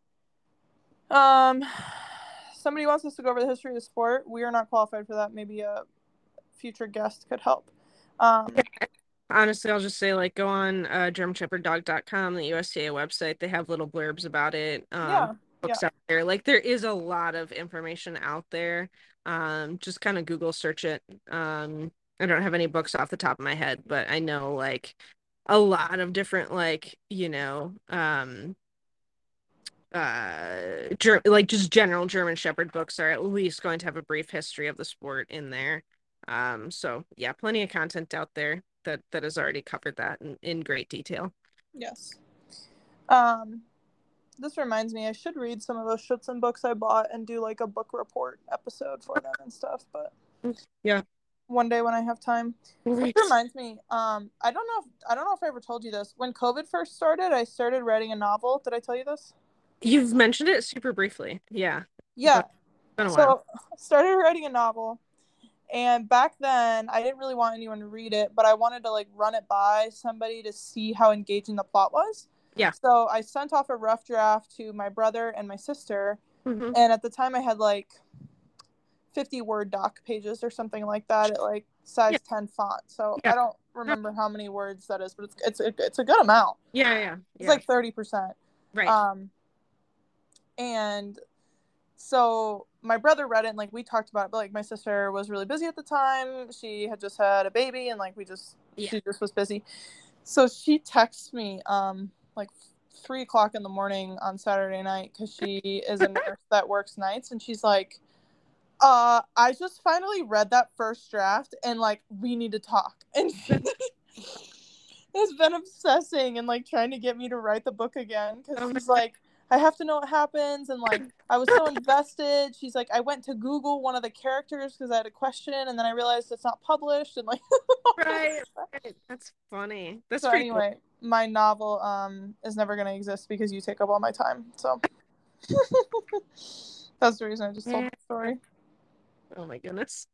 Um, somebody wants us to go over the history of the sport. We are not qualified for that. Maybe a future guest could help. Honestly, I'll just say like go on GermanShepherdDog.com, the USTA website. They have little blurbs about it. Yeah, yeah, Books out there. Like there is a lot of information out there. Just kind of Google search it. I don't have any books off the top of my head, but I know like a lot of different like, like just general German Shepherd books are at least going to have a brief history of the sport in there. So yeah, plenty of content out there that has already covered that in great detail. yes. Um, This reminds me, I should read some of those Schutzen books I bought and do like a book report episode for them and stuff. But Yeah. one day when I have time. Which Right. reminds me, I don't know if I ever told you this. When COVID first started, I started writing a novel. Did I tell you this? You've mentioned it super briefly. Yeah. But Yeah. it's been a while. So started writing a novel, and back then I didn't really want anyone to read it, but I wanted to like run it by somebody to see how engaging the plot was. Yeah. So I sent off a rough draft to my brother and my sister, Mm-hmm. and at the time I had like 50 word doc pages or something like that at like size Yeah. 10 font. So Yeah. I don't remember how many words that is, but it's a good amount. Yeah. Yeah. It's Yeah. like 30%. Right. Um and so my brother read it, and like we talked about it, but like my sister was really busy at the time. She had just had a baby, and like Yeah. she just was busy. So she texts me like 3 o'clock in the morning on Saturday night because she is a nurse that works nights, and she's like, I just finally read that first draft, and like we need to talk. And she has been obsessing and like trying to get me to write the book again because Oh my she's like, I have to know what happens, and like I was so invested. She's like, I went to Google one of the characters because I had a question, and then I realized it's not published, and like Right. Right. That's funny. That's so pretty cool. anyway, my novel is never gonna exist because you take up all my time. So that's the reason I just told Yeah. the story. Oh my goodness.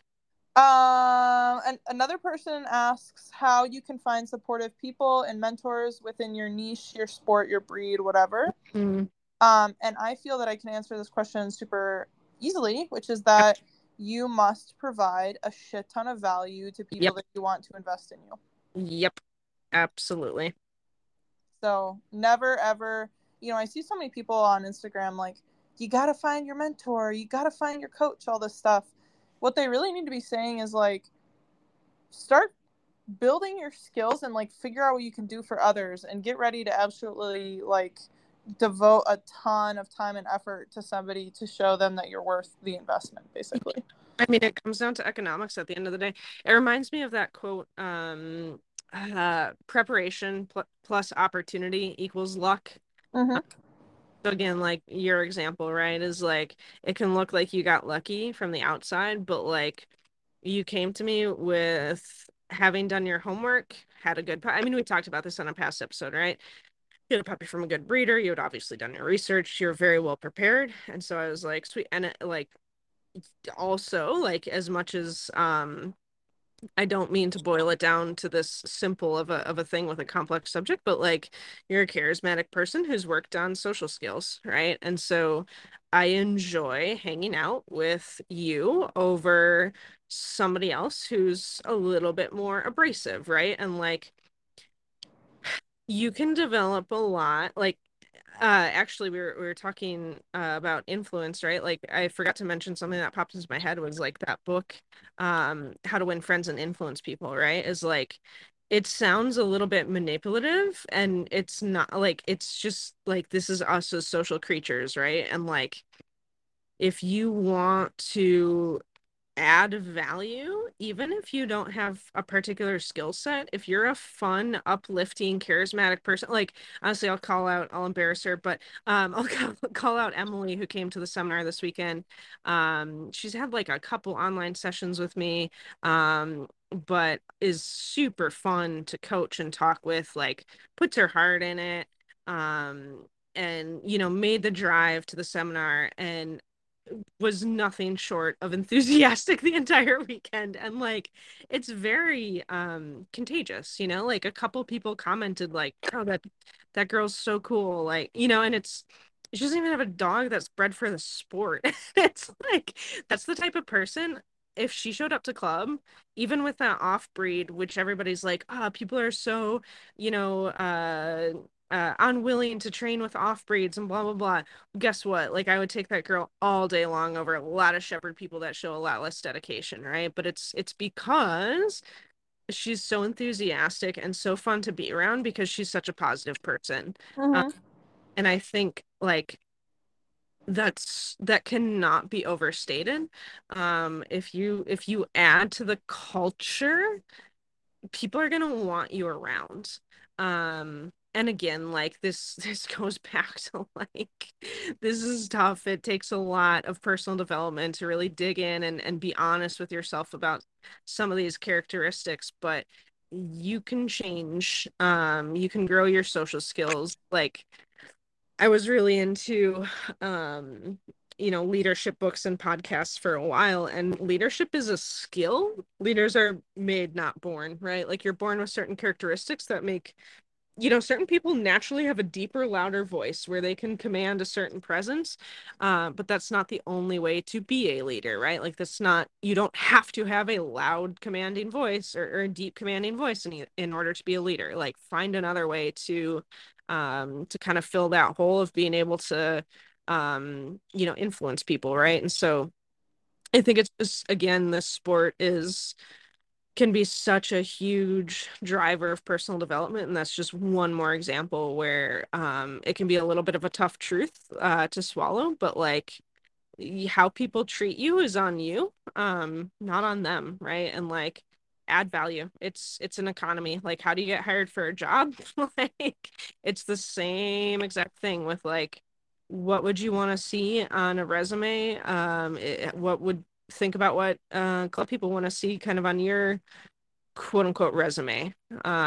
And another person asks how you can find supportive people and mentors within your niche, your sport, your breed, whatever. Mm. And I feel that I can answer this question super easily, which is that you must provide a shit ton of value to people Yep. that you want to invest in you. Yep. Absolutely. So never ever, I see so many people on Instagram like, you got to find your mentor, you got to find your coach, all this stuff. What they really need to be saying is like, start building your skills and like figure out what you can do for others and get ready to absolutely like devote a ton of time and effort to somebody to show them that you're worth the investment, basically. I mean, it comes down to economics at the end of the day. It reminds me of that quote, preparation plus opportunity equals luck. Mm-hmm. So again, like your example, right, is like it can look like you got lucky from the outside, but like you came to me with having done your homework, had a good, I mean, we talked about this on a past episode, right? You had a puppy from a good breeder, you had obviously done your research, you're very well prepared. And so I was like, sweet. And like also like as much as I don't mean to boil it down to this simple of a thing with a complex subject, but like you're a charismatic person who's worked on social skills, right? And so I enjoy hanging out with you over somebody else who's a little bit more abrasive, right? And like you can develop a lot. Like actually we were talking about influence, right? Like I forgot to mention something that popped into my head was like that book, How to Win Friends and Influence People, right? Is like it sounds a little bit manipulative, and it's not. Like it's just like this is us as social creatures, right? And like if you want to add value, even if you don't have a particular skill set, if you're a fun, uplifting, charismatic person, like honestly, I'll embarrass her, but I'll call out Emily, who came to the seminar this weekend. She's had like a couple online sessions with me, but is super fun to coach and talk with, like puts her heart in it. And made the drive to the seminar and was nothing short of enthusiastic the entire weekend. And like it's very contagious, like a couple people commented like, oh, that girl's so cool, like, and she doesn't even have a dog that's bred for the sport. It's like that's the type of person, if she showed up to club, even with that off breed, which everybody's like, people are so, you know, unwilling to train with off breeds and blah blah blah. Guess what? Like I would take that girl all day long over a lot of shepherd people that show a lot less dedication, right? But it's because she's so enthusiastic and so fun to be around because she's such a positive person. Um, Mm-hmm. and I think like that cannot be overstated. If you add to the culture, people are gonna want you around. and again, like this goes back to like this is tough. It takes a lot of personal development to really dig in and be honest with yourself about some of these characteristics, but you can change. You can grow your social skills. Like I was really into leadership books and podcasts for a while, and leadership is a skill. Leaders are made, not born, right? Like you're born with certain characteristics that make certain people naturally have a deeper, louder voice where they can command a certain presence. But that's not the only way to be a leader, right? Like that's not, you don't have to have a loud, commanding voice or a deep commanding voice in order to be a leader. Like find another way to kind of fill that hole of being able to, influence people, right? And so I think it's just, again, this sport can be such a huge driver of personal development, and that's just one more example where it can be a little bit of a tough truth to swallow, but like how people treat you is on you, not on them, right? And like add value. It's an economy. Like how do you get hired for a job? Like it's the same exact thing with like what would you want to see on a resume? What would think about what club people want to see kind of on your quote unquote resume,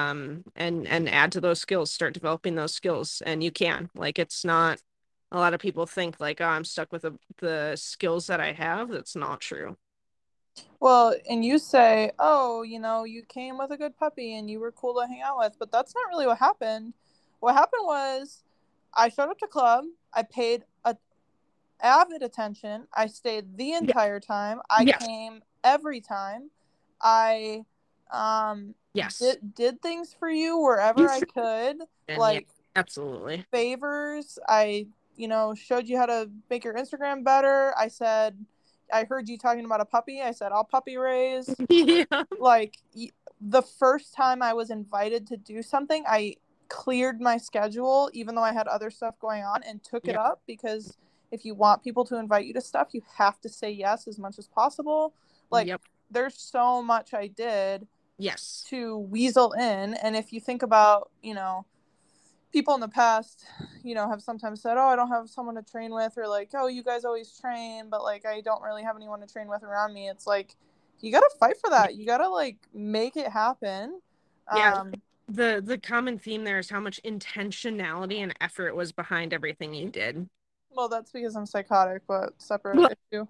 and add to those skills, start developing those skills. And you can, like, it's not, a lot of people think like, oh, I'm stuck with the skills that I have. That's not true. Well, and you say, oh, you came with a good puppy and you were cool to hang out with, but that's not really what happened. What happened was I showed up to club, I paid avid attention, I stayed the Yeah. entire time, I Yes. came every time, I Yes. did things for you wherever I could, And yeah, like absolutely. favors. I showed you how to make your Instagram better. I said, I heard you talking about a puppy. I said, I'll puppy raise. Yeah. Like the first time I was invited to do something, I cleared my schedule even though I had other stuff going on and took it Yep. up, because if you want people to invite you to stuff, you have to say yes as much as possible. Like Yep. there's so much I did Yes. to weasel in. And if you think about, people in the past, have sometimes said, oh, I don't have someone to train with, or like, oh, you guys always train, but like I don't really have anyone to train with around me. It's like you gotta fight for that. You gotta like make it happen. Yeah. um The common theme there is how much intentionality and effort was behind everything you did. well, that's because I'm psychotic, but Well, separate issue.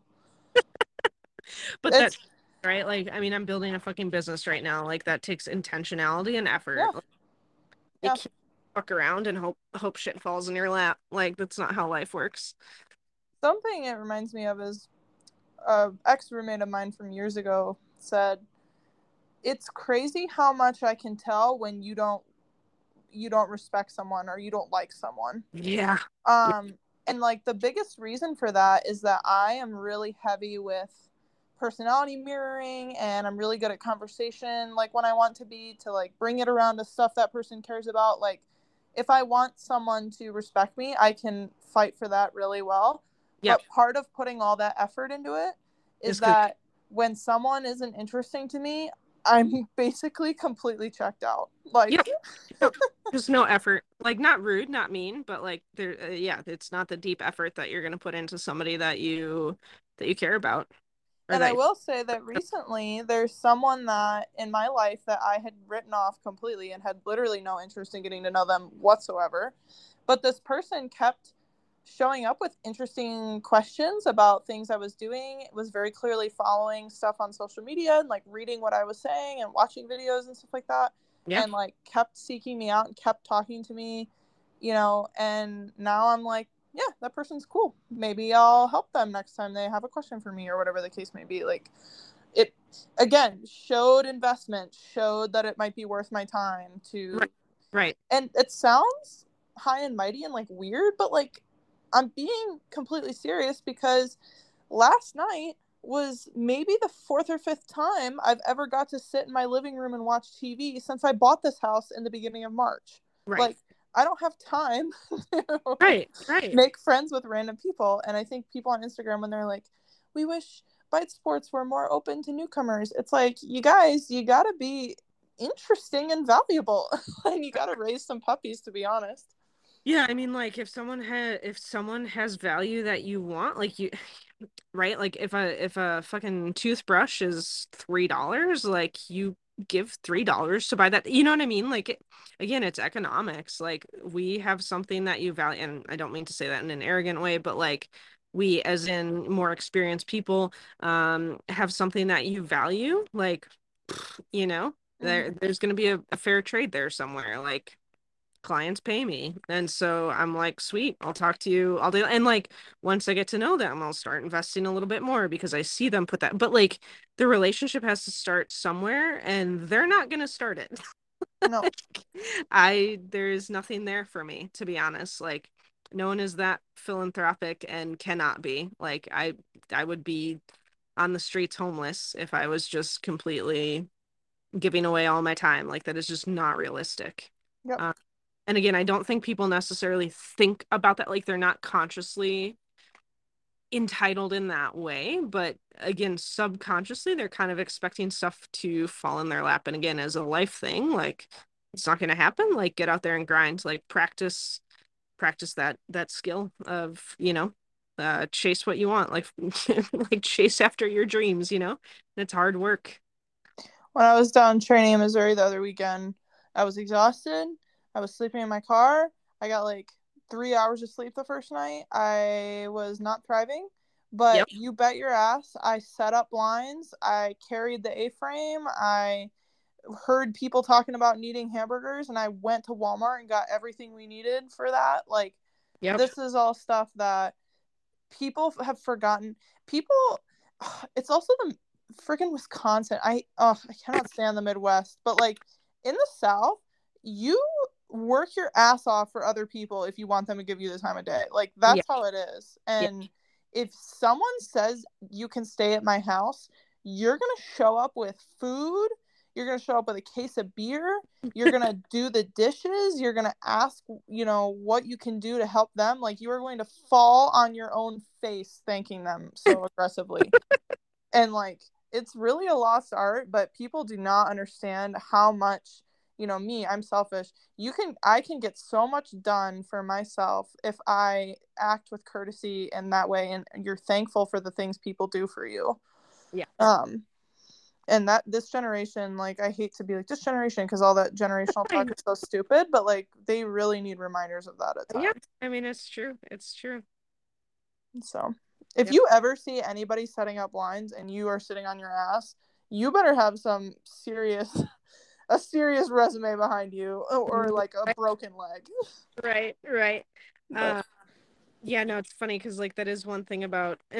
but It's that's right. Like, I mean, I'm building a fucking business right now. Like that takes intentionality and effort. yeah, Like, you yeah. can't fuck around and hope shit falls in your lap. Like that's not how life works. Something it reminds me of is a ex roommate of mine from years ago said, it's crazy how much I can tell when you don't respect someone or you don't like someone. Yeah. Um, and like the biggest reason for that is that I am really heavy with personality mirroring, and I'm really good at conversation, like when I want to be, to like bring it around to stuff that person cares about. Like if I want someone to respect me, I can fight for that really well. Yep. But part of putting all that effort into it is It's because that when someone isn't interesting to me, I'm basically completely checked out. Like yep. Yep. Just no effort. Like not rude, not mean, but like there yeah, it's not the deep effort that you're gonna put into somebody that you care about or And I that will say that recently there's someone that in my life that I had written off completely and had literally no interest in getting to know them whatsoever. But this person kept showing up with interesting questions about things I was doing. It was very clearly following stuff on social media and like reading what I was saying and watching videos and stuff like that. yeah. And like kept seeking me out and kept talking to me, and now I'm like, yeah, that person's cool. Maybe I'll help them next time they have a question for me or whatever the case may be. Like it again showed investment, showed that it might be worth my time to. Right. Right. And it sounds high and mighty and like weird, but like I'm being completely serious, because last night was maybe the fourth or fifth time I've ever got to sit in my living room and watch TV since I bought this house in the beginning of March. Right. Like I don't have time to Right. Right. make friends with random people. And I think people on Instagram, when they're like, we wish Bite Sports were more open to newcomers, it's like, you guys, you gotta be interesting and valuable. And you got to raise some puppies, to be honest. Yeah, I mean, like if someone has value that you want, like you, right? Like if a fucking toothbrush is $3, like you give $3 to buy that. You know what I mean? Like again, it's economics. Like we have something that you value, and I don't mean to say that in an arrogant way, but like we, as in more experienced people, have something that you value. Like, you know, there's going to be a fair trade there somewhere. Like clients pay me. And so I'm like, sweet, I'll talk to you all day. And like once I get to know them, I'll start investing a little bit more because I see them put that. But like the relationship has to start somewhere and they're not gonna start it. No. There's nothing there for me, to be honest. Like no one is that philanthropic and cannot be. Like I would be on the streets homeless if I was just completely giving away all my time. Like that is just not realistic. Yep. And again, I don't think people necessarily think about that. Like they're not consciously entitled in that way. But again, subconsciously, they're kind of expecting stuff to fall in their lap. And again, as a life thing, like it's not going to happen. Like get out there and grind, like practice that skill of, chase what you want, like, like chase after your dreams, it's hard work. When I was down training in Missouri the other weekend, I was exhausted. I was sleeping in my car. I got like 3 hours of sleep the first night. I was not thriving, but Yep. you bet your ass, I set up blinds. I carried the A-frame. I heard people talking about needing hamburgers, and I went to Walmart and got everything we needed for that. Like, Yep. this is all stuff that people have forgotten. People, it's also the freaking Wisconsin. I cannot stand the Midwest, but like in the South, you work your ass off for other people if you want them to give you the time of day. Like Yeah. that's how it is. Yeah. And if someone says you can stay at my house, you're gonna show up with food. You're gonna show up with a case of beer. You're gonna do the dishes. You're gonna ask, what you can do to help them. Like you are going to fall on your own face thanking them so aggressively. And like it's really a lost art, but people do not understand how much, me, I'm selfish. I can get so much done for myself if I act with courtesy in that way, and you're thankful for the things people do for you. Yeah. And that this generation, like, I hate to be like this generation because all that generational talk is so stupid, but like they really need reminders of that at Yeah. times. I mean, it's true. It's true. So if Yeah. you ever see anybody setting up blinds and you are sitting on your ass, you better have some serious a serious resume behind you, or like a broken leg. Right. But Yeah, no, it's funny because like that is one thing about, and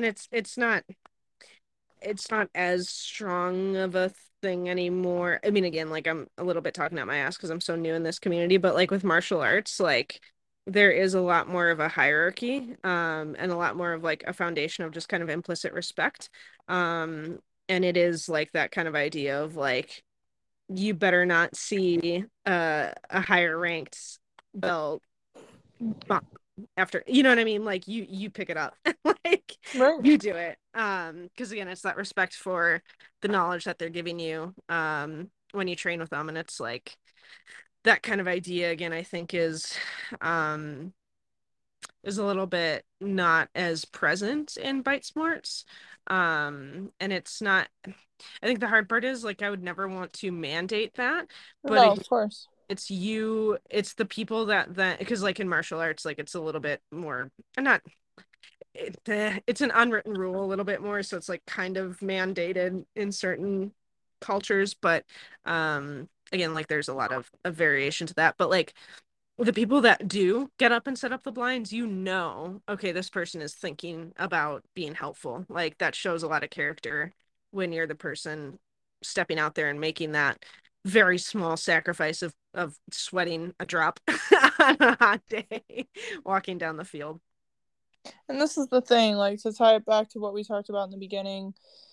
it's not as strong of a thing anymore. I mean, again, like I'm a little bit talking out my ass because I'm so new in this community, but like with martial arts, like there is a lot more of a hierarchy, and a lot more of like a foundation of just kind of implicit respect. And it is like that kind of idea of like you better not see a higher ranked belt after, you know what I mean, like you pick it up. Like right. you do it, because again it's that respect for the knowledge that they're giving you when you train with them. And it's like that kind of idea again, I think um is a little bit not as present in bite smarts. And it's not, I think the hard part is like I would never want to mandate that, but No, of course. it's the people that because like in martial arts, like it's a little bit more not it's an unwritten rule a little bit more, so it's like kind of mandated in certain cultures. But again, like there's a lot of variation to that. But like the people that do get up and set up the blinds, okay, this person is thinking about being helpful. Like that shows a lot of character when you're the person stepping out there and making that very small sacrifice of sweating a drop on a hot day, walking down the field. And this is the thing, like, to tie it back to what we talked about in the beginning.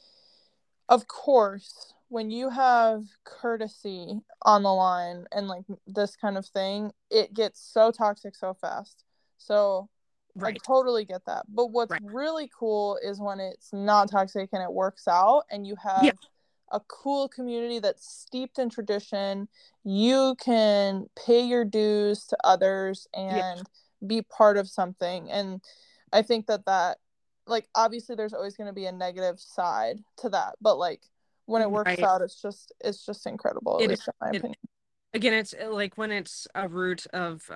Of course, when you have courtesy on the line and like this kind of thing, it gets so toxic so fast. So I Right. totally get that. But what's Right. really cool is when it's not toxic and it works out and you Yeah. have a cool community that's steeped in tradition. You can pay your dues to others Yeah. and be part of something. And I think that like obviously there's always going to be a negative side to that, but like when it works Right. out, it's just incredible, at It least in my it opinion. again, it's like when it's a root of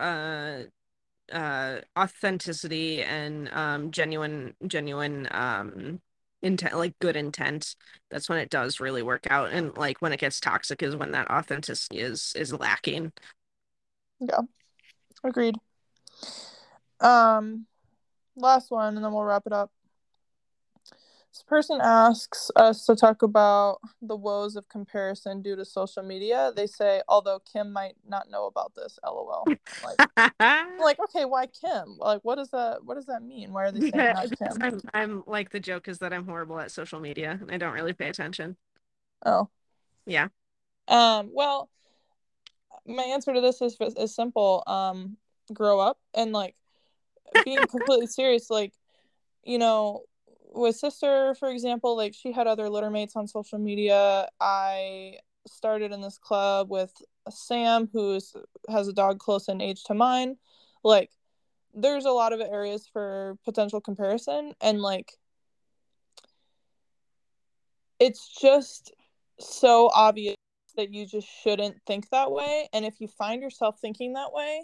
authenticity and genuine intent, like good intent, that's when it does really work out. And like when it gets toxic is when that authenticity is lacking. Yeah, agreed. um Last one and then we'll wrap it up. This person asks us to talk about the woes of comparison due to social media. They say, although Kim might not know about this, lol. Like, okay, why Kim? Like, what does that mean? Why are they saying not Because Kim? I'm like, the joke is that I'm horrible at social media and I don't really pay attention. Oh. Yeah. Well, my answer to this is simple. Grow up. And like, being completely serious, like, you know, with sister, for example, like she had other littermates on social media. I started in this club with Sam, who's has a dog close in age to mine. Like, there's a lot of areas for potential comparison, and like, it's just so obvious that you just shouldn't think that way. And if you find yourself thinking that way,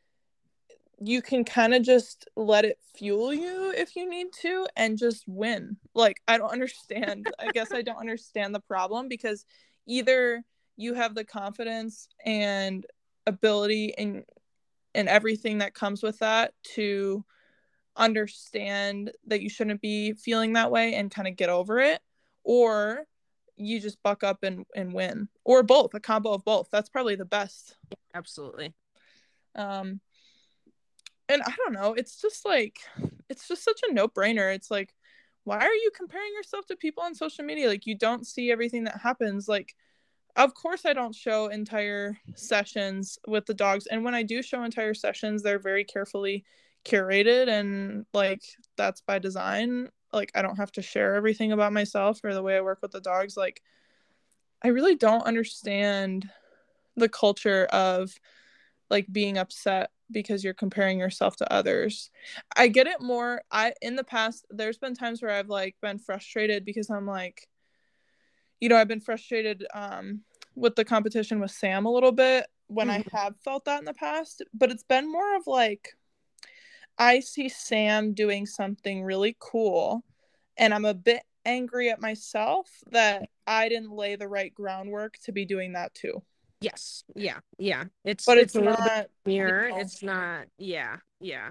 you can kind of just let it fuel you if you need to and just win. Like, I don't understand. I guess I don't understand the problem, because either you have the confidence and ability and everything that comes with that to understand that you shouldn't be feeling that way and kind of get over it, or you just buck up and win, or both, a combo of both. That's probably the best. Absolutely. um and I don't know, it's just like, it's just such a no-brainer. It's like, why are you comparing yourself to people on social media? Like, you don't see everything that happens. Like, of course I don't show entire sessions with the dogs, and when I do show entire sessions, they're very carefully curated, and like, that's by design. Like, I don't have to share everything about myself or the way I work with the dogs. Like, I really don't understand the culture of like being upset because you're comparing yourself to others. I get it more. I In the past, there's been times where I've like been frustrated because I'm like, I've been frustrated with the competition with Sam a little bit when I Mhm. have felt that in the past, but it's been more of like, I see Sam doing something really cool and I'm a bit angry at myself that I didn't lay the right groundwork to be doing that too. Yes. Yeah. Yeah. It's But it's it's a little bit not, mirror. you know, It's not. Yeah. Yeah.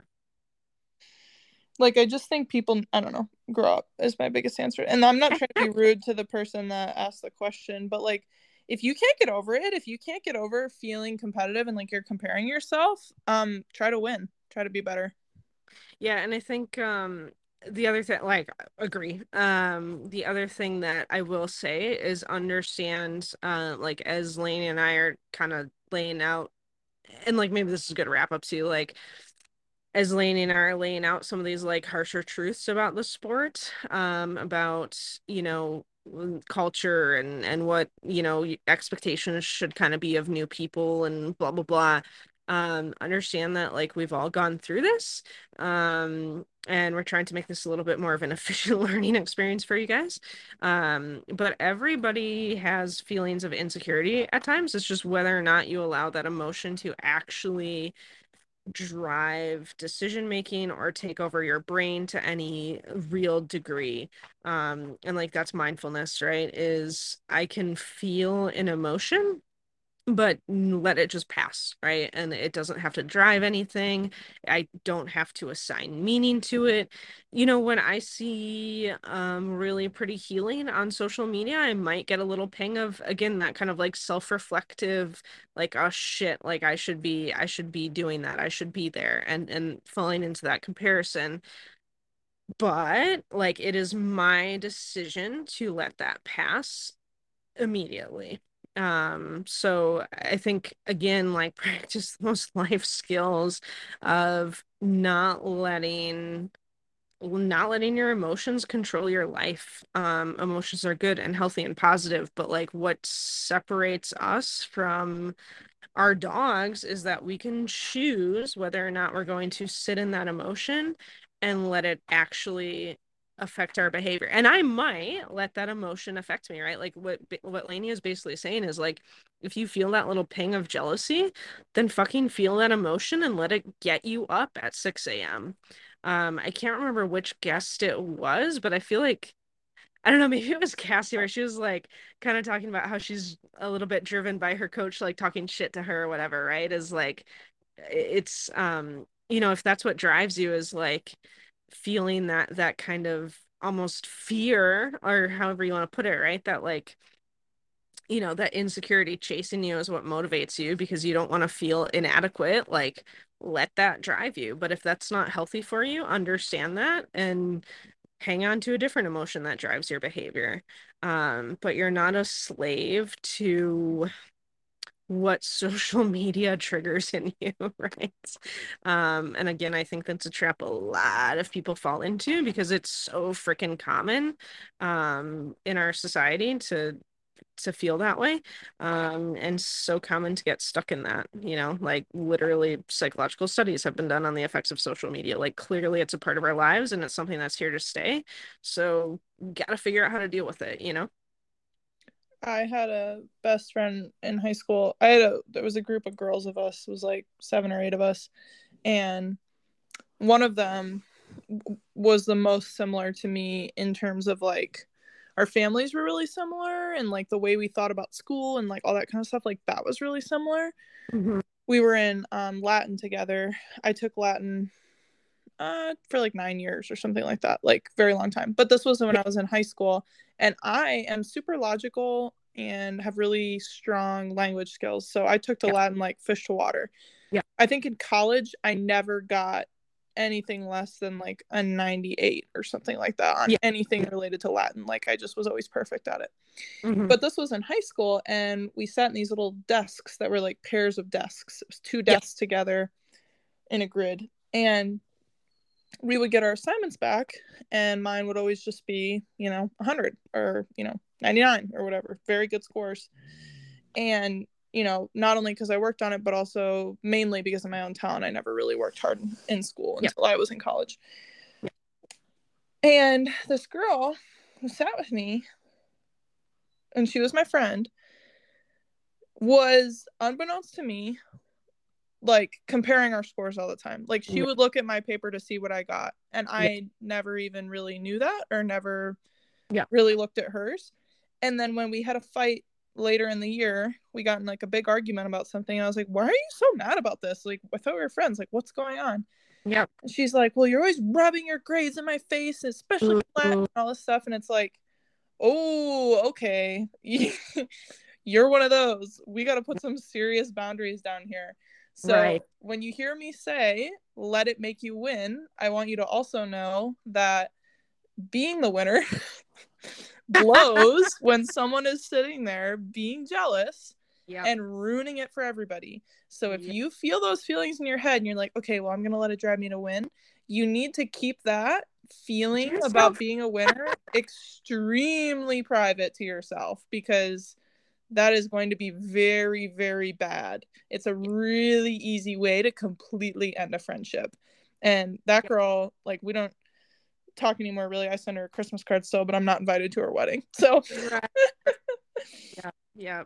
like, I just think people, I don't know, grow up is my biggest answer. And I'm not trying to be rude to the person that asked the question, but like, if you can't get over it, if you can't get over feeling competitive and like you're comparing yourself, try to win, try to be better. Yeah, and I think the other thing, like, agree. The other thing that I will say is understand, like, as Lainey and I are kind of laying out, and like maybe this is a good wrap up too, like as Lainey and I are laying out some of these like harsher truths about the sport, about, culture and what, expectations should kind of be of new people and blah blah blah. Understand that like we've all gone through this. And we're trying to make this a little bit more of an efficient learning experience for you guys. But everybody has feelings of insecurity at times. It's just whether or not you allow that emotion to actually drive decision making or take over your brain to any real degree. And like that's mindfulness, right? Is I can feel an emotion but let it just pass, right? And it doesn't have to drive anything. I don't have to assign meaning to it. When I see really pretty healing on social media, I might get a little ping of, again, that kind of like self-reflective, like, oh shit, like I should be doing that. I should be there, and falling into that comparison. But like it is my decision to let that pass immediately. So I think again, like practice those life skills of not letting not letting your emotions control your life. Emotions are good and healthy and positive, but like what separates us from our dogs is that we can choose whether or not we're going to sit in that emotion and let it actually affect our behavior. And I might let that emotion affect me, right? Like what Lainey is basically saying is like, if you feel that little ping of jealousy, then fucking feel that emotion and let it get you up at 6 a.m. I can't remember which guest it was, but I feel like I don't know, maybe it was Cassie where she was like kind of talking about how she's a little bit driven by her coach, like talking shit to her or whatever, right? Is like it's if that's what drives you is like feeling that kind of almost fear or however you want to put it, right? That like that insecurity chasing you is what motivates you because you don't want to feel inadequate. Like let that drive you. But if that's not healthy for you, understand that and hang on to a different emotion that drives your behavior. But you're not a slave to what social media triggers in you, right? And again, I think that's a trap a lot of people fall into because it's so freaking common in our society to feel that way, and so common to get stuck in that, like literally psychological studies have been done on the effects of social media. Like clearly it's a part of our lives and it's something that's here to stay, so gotta figure out how to deal with it. I had a best friend in high school. There was a group of girls of us. It was like 7 or 8 of us, and one of them was the most similar to me in terms of like our families were really similar and like the way we thought about school and like all that kind of stuff, like that was really similar. Mm-hmm. We were in Latin together. I took Latin for like 9 years or something like that, like very long time. But this was when I was in high school, and I am super logical and have really strong language skills. So I took to Yeah. Latin like fish to water. Yeah. I think in college I never got anything less than like a 98 or something like that on Yeah. anything related to Latin. Like I just was always perfect at it. Mm-hmm. But this was in high school, and we sat in these little desks that were like pairs of desks. It was two Yeah. desks together in a grid. And we would get our assignments back, and mine would always just be 100 or 99 or whatever, very good scores. And not only because I worked on it, but also mainly because of my own talent. I never really worked hard in school Yeah. until I was in college. And this girl who sat with me, and she was my friend, was, unbeknownst to me, like comparing our scores all the time. Like she Yeah. would look at my paper to see what I got, and I never even really knew that, or never Yeah. really looked at hers. And then when we had a fight later in the year, we got in like a big argument about something, and I was like, why are you so mad about this? Like, I thought we were friends. Like, what's going on? Yeah. And she's like, well, you're always rubbing your grades in my face, especially Latin and all this stuff. And it's like, oh, okay. You're one of those. We got to put some serious boundaries down here. So Right. when you hear me say, let it make you win, I want you to also know that being the winner blows when someone is sitting there being jealous Yeah. and ruining it for everybody. So if Yep. you feel those feelings in your head and you're like, okay, well, I'm going to let it drive me to win, you need to keep that feeling about being a winner extremely private to yourself, because that is going to be very, very bad. It's a really easy way to completely end a friendship. And that girl, like, we don't talk anymore, really. I send her a Christmas card still, but I'm not invited to her wedding. So Right. Yeah.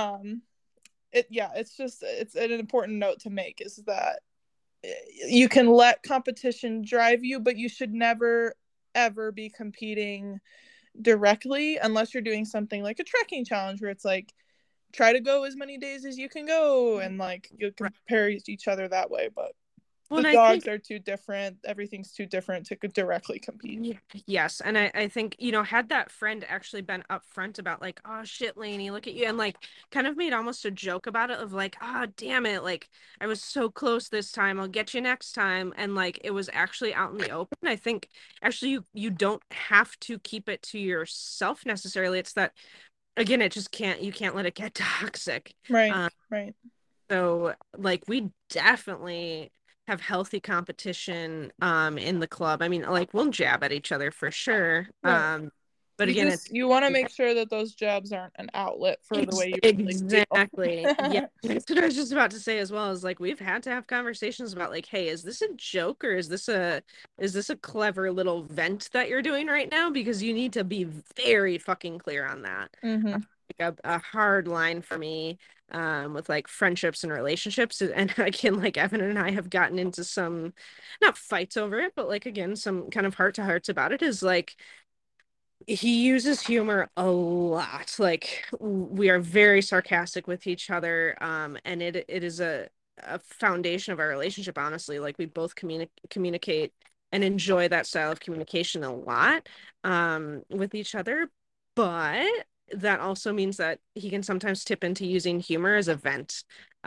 it's an important note to make, is that you can let competition drive you, but you should never ever be competing directly unless you're doing something like a trekking challenge, where it's like, try to go as many days as you can go, and like you compare each other that way. But the dogs are too different. Everything's too different to directly compete. Yes. And I think, had that friend actually been upfront about like, oh shit, Lainey, look at you. And like kind of made almost a joke about it of like, oh, damn it. Like I was so close this time. I'll get you next time. And like, it was actually out in the open. I think actually you don't have to keep it to yourself necessarily. It's that, again, you can't let it get toxic. Right. Right. So like we definitely have healthy competition in the club. I mean, like we'll jab at each other for sure. Right. But again, it's You want to make sure that those jabs aren't an outlet for the way you really exactly. Yeah. feel. That's what I was just about to say as well. Is like we've had to have conversations about like, hey, is this a joke or is this a clever little vent that you're doing right now? Because you need to be very fucking clear on that. Mm-hmm. Like a hard line for me with like friendships and relationships. And again, like Evan and I have gotten into some not fights over it, but like again, some kind of heart to hearts about it is like he uses humor a lot. Like we are very sarcastic with each other, and it is a foundation of our relationship, honestly. Like we both communicate and enjoy that style of communication a lot with each other, but that also means that he can sometimes tip into using humor as a vent.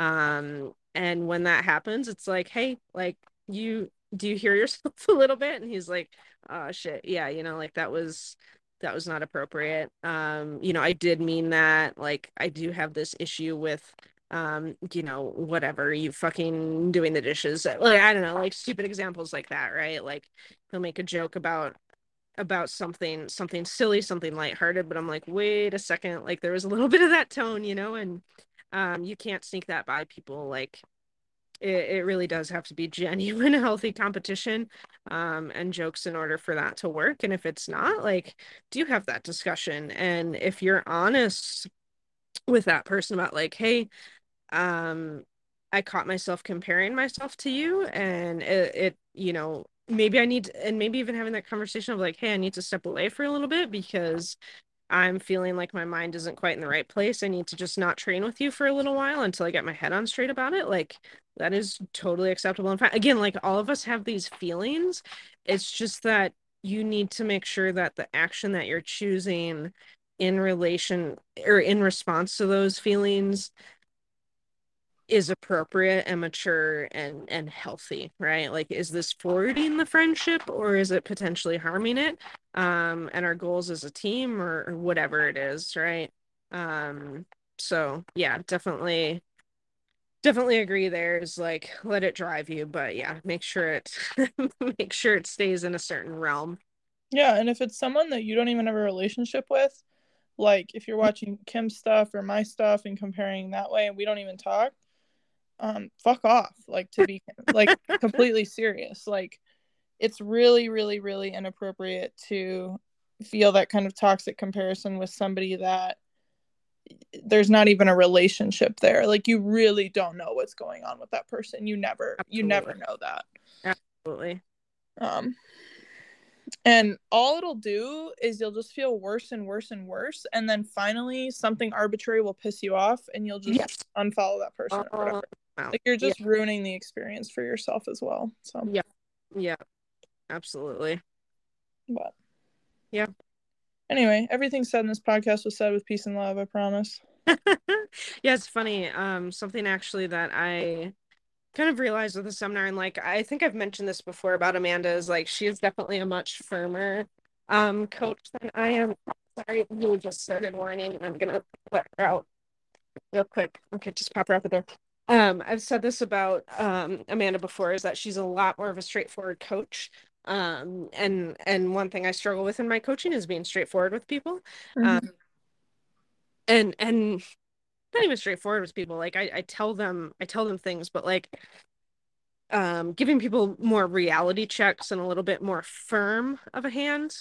And when that happens, it's like, hey, like you do you hear yourself a little bit? And he's like, oh shit, yeah, like that was not appropriate. I did mean that. Like, I do have this issue with, whatever, you fucking doing the dishes. Like, I don't know, like stupid examples like that, right? Like, he'll make a joke about something silly, something lighthearted, but I'm like, wait a second, like there was a little bit of that tone, and you can't sneak that by people. Like it really does have to be genuine, healthy competition and jokes in order for that to work. And if it's not, like, do you have that discussion? And if you're honest with that person about like, hey, um, I caught myself comparing myself to you, and maybe I need and maybe even having that conversation of like, hey, I need to step away for a little bit because I'm feeling like my mind isn't quite in the right place. I need to just not train with you for a little while until I get my head on straight about it. Like that is totally acceptable. In fact, again, like all of us have these feelings. It's just that you need to make sure that the action that you're choosing in relation or in response to those feelings is appropriate and mature and healthy, right? Like is this forwarding the friendship or is it potentially harming it? And our goals as a team or whatever it is, right? So yeah, definitely agree there is like let it drive you, but yeah, make sure it make sure it stays in a certain realm. Yeah, and if it's someone that you don't even have a relationship with, like if you're watching Kim's stuff or my stuff and comparing that way and we don't even talk, fuck off. Like to be like completely serious. Like it's really, really, really inappropriate to feel that kind of toxic comparison with somebody that there's not even a relationship there. Like you really don't know what's going on with that person. You Absolutely. never know that. Absolutely. Um and all it'll do is you'll just feel worse and worse and worse, and then finally something arbitrary will piss you off and you'll just Yes. unfollow that person or whatever. Wow. Like you're Yeah. just ruining the experience for yourself as well. So Yeah. Yeah. Absolutely. but Yeah. anyway, everything said in this podcast was said with peace and love, I promise. Yeah, it's funny. Something actually that I kind of realized with the seminar, and like I think I've mentioned this before about Amanda, is like she is definitely a much firmer coach than I am. Sorry, you just started whining. I'm gonna let her out real quick. Okay, just pop her out the door. I've said this about Amanda before, is that she's a lot more of a straightforward coach. And one thing I struggle with in my coaching is being straightforward with people. Mm-hmm. And not even straightforward with people. Like I tell them things, but like giving people more reality checks and a little bit more firm of a hand.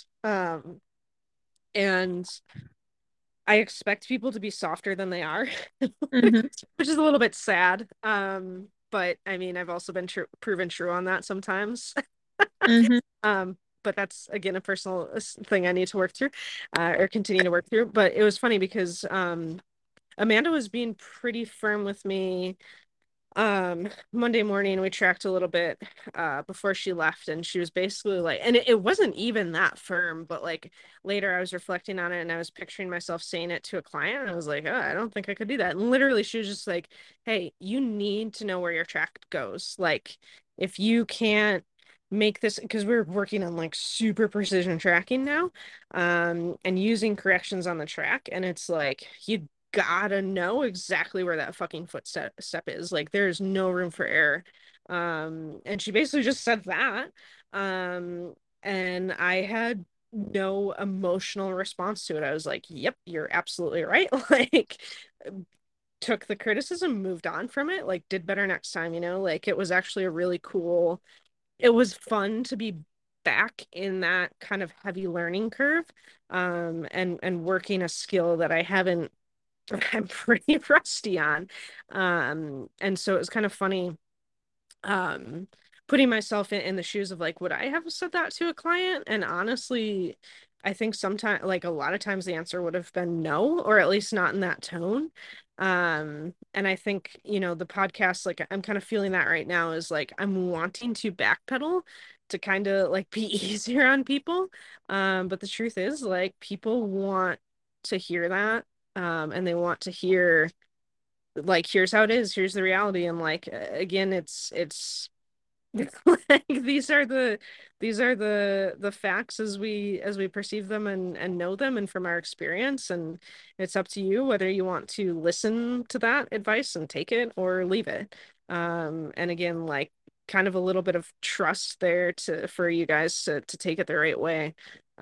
And I expect people to be softer than they are, Mm-hmm. which is a little bit sad. But I mean, I've also been proven true on that sometimes. Mm-hmm. But that's again a personal thing I need to work through, or continue to work through. But it was funny because Amanda was being pretty firm with me Monday morning. We tracked a little bit before she left, and she was basically like, and it wasn't even that firm, but like later I was reflecting on it and I was picturing myself saying it to a client and I was like, oh, I don't think I could do that. And literally she was just like, hey, you need to know where your track goes. Like if you can't make this, because we're working on like super precision tracking now and using corrections on the track, and it's like you gotta know exactly where that fucking footstep is. Like there's no room for error. And she basically just said that. Um, and I had no emotional response to it. I was like, yep, you're absolutely right. Like, took the criticism, moved on from it, like, did better next time, like, it was actually a really cool, it was fun to be back in that kind of heavy learning curve, and working a skill that I haven't, I'm pretty rusty on. And so it was kind of funny, um putting myself in the shoes of like, would I have said that to a client? And honestly, I think sometimes, like, a lot of times the answer would have been no, or at least not in that tone. And I think, the podcast, like, I'm kind of feeling that right now, is like I'm wanting to backpedal to kind of like be easier on people. But the truth is, like, people want to hear that, and they want to hear, like, here's how it is, here's the reality. And like, again, it's like, these are the facts as we perceive them and know them, and from our experience. And it's up to you whether you want to listen to that advice and take it or leave it. And again, like, kind of a little bit of trust there to for you guys to take it the right way.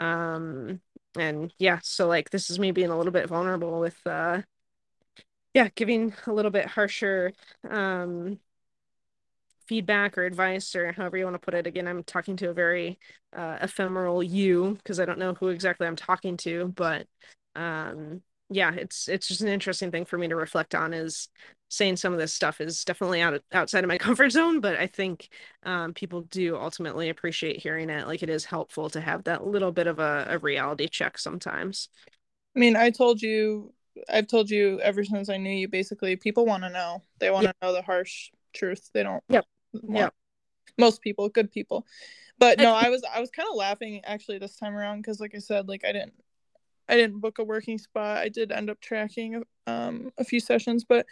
And yeah, so like, this is me being a little bit vulnerable with yeah, giving a little bit harsher um feedback or advice, or however you want to put it. Again, I'm talking to a very ephemeral you, because I don't know who exactly I'm talking to. But yeah, it's just an interesting thing for me to reflect on, is saying some of this stuff is definitely outside of my comfort zone. But I think people do ultimately appreciate hearing it. Like, it is helpful to have that little bit of a reality check sometimes. I mean, I've told you ever since I knew you, basically, people want to know. They want Yep. to know the harsh truth. They don't Yep. want, Yep. most people, good people. But I, no, I was kind of laughing actually this time around, because like I said, like, I didn't book a working spot. I did end up tracking a few sessions, but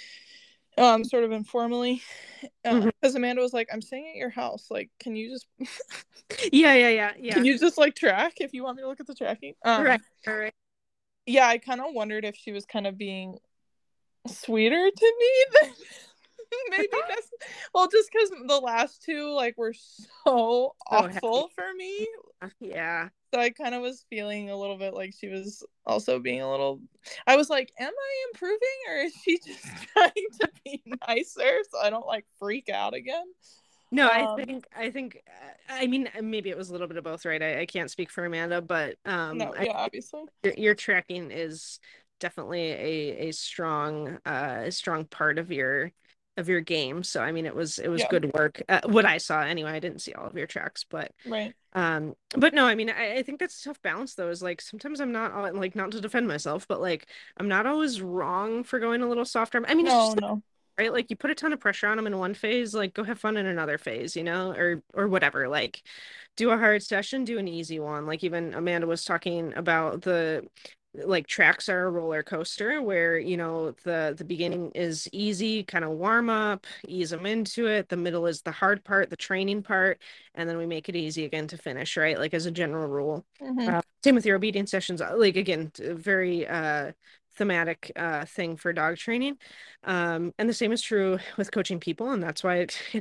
sort of informally, mhm. because Amanda was like, "I'm staying at your house. Like, can you just Yeah, yeah, yeah, can yeah. you just like track if you want me to look at the tracking?" Right, right. Yeah, I kind of wondered if she was kind of being sweeter to me than maybe necessary. Well, just because the last two, like, were so So happy. awful for me. Yeah. So I kind of was feeling a little bit like she was also being a little. I was like, am I improving, or is she just trying to be nicer so I don't like freak out again? No, I Um, think I think I mean, maybe it was a little bit of both, right? I can't speak for Amanda, but no, yeah, obviously. your tracking is definitely a strong part of your game. So I mean, it was Yeah, good work. What I saw anyway. I didn't see all of your tracks, right. but no, I mean, I think that's a tough balance though. Is like, sometimes I'm not like, not to defend myself, but like, I'm not always wrong for going a little softer. I mean, it's No, just, no. right? Like, you put a ton of pressure on them in one phase, like, go have fun in another phase, or whatever. Like, do a hard session, do an easy one. Like, even Amanda was talking about the, like, tracks are a roller coaster, where, the beginning is easy, kind of warm up, ease them into it. The middle is the hard part, the training part, and then we make it easy again to finish, right? Like, as a general rule. Mm-hmm. Same with your obedience sessions. Like, again, very thematic thing for dog training. And the same is true with coaching people, and that's why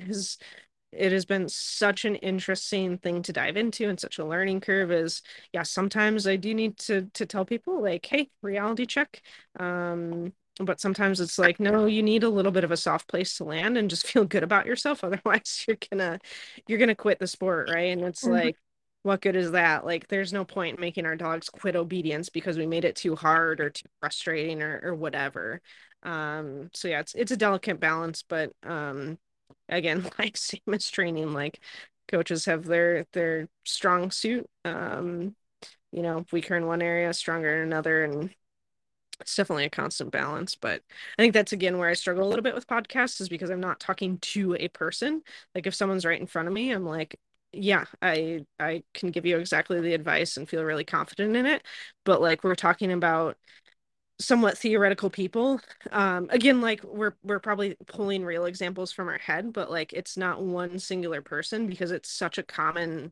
it has been such an interesting thing to dive into, and such a learning curve. Is, yeah, sometimes I do need to tell people, like, hey, reality check. But sometimes it's like, no, you need a little bit of a soft place to land and just feel good about yourself. Otherwise, you're gonna quit the sport, right? And it's Mm-hmm. like, what good is that? Like, there's no point in making our dogs quit obedience because we made it too hard or too frustrating, or whatever. So yeah, it's a delicate balance. But again, like, same as training, like, coaches have their strong suit, weaker in one area, stronger in another. And it's definitely a constant balance. But I think that's, again, where I struggle a little bit with podcasts, is because I'm not talking to a person. Like, if someone's right in front of me, I'm like, yeah, I can give you exactly the advice and feel really confident in it. But like, we're talking about somewhat theoretical people. Again, like, we're probably pulling real examples from our head, but like, it's not one singular person, because it's such a common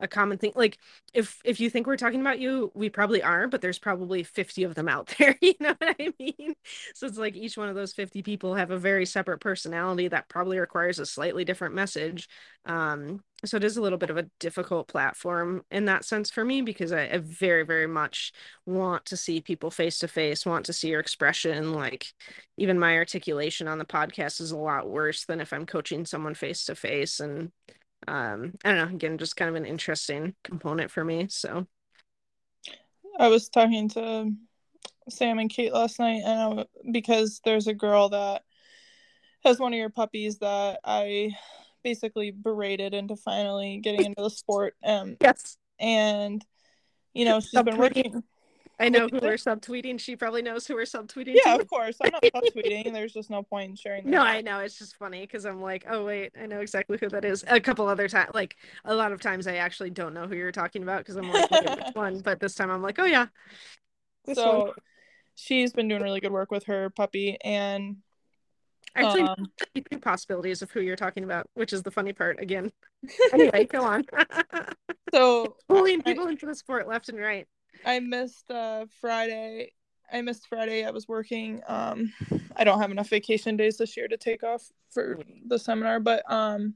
a common thing. Like if you think we're talking about you, we probably are, but there's probably 50 of them out there. You know what I mean? So it's like each one of those 50 people have a very separate personality that probably requires a slightly different message. So it is a little bit of a difficult platform in that sense for me, because I very, very much want to see people face to face, want to see your expression. Like even my articulation on the podcast is a lot worse than if I'm coaching someone face to face. And I don't know, again, just kind of an interesting component for me. So I was talking to Sam and Kate last night, and because there's a girl that has one of your puppies that I basically berated into finally getting into the sport. yes, And you know, she's been working. I know who we're subtweeting. She probably knows who we're subtweeting Yeah, too. of course. I'm not subtweeting. There's just no point in sharing No, that. I know. It's just funny because I'm like, oh wait, I know exactly who that is. A couple other times, like a lot of times, I actually don't know who you're talking about because I'm like, wait, which one? But this time, I'm like, oh yeah, this So one. she's been doing really good work with her puppy, and Actually, two possibilities of who you're talking about, which is the funny part. Again, anyway, go on. So Pulling people into the sport left and right. I missed Friday. I missed Friday. I was working. I don't have enough vacation days this year to take off for the seminar, but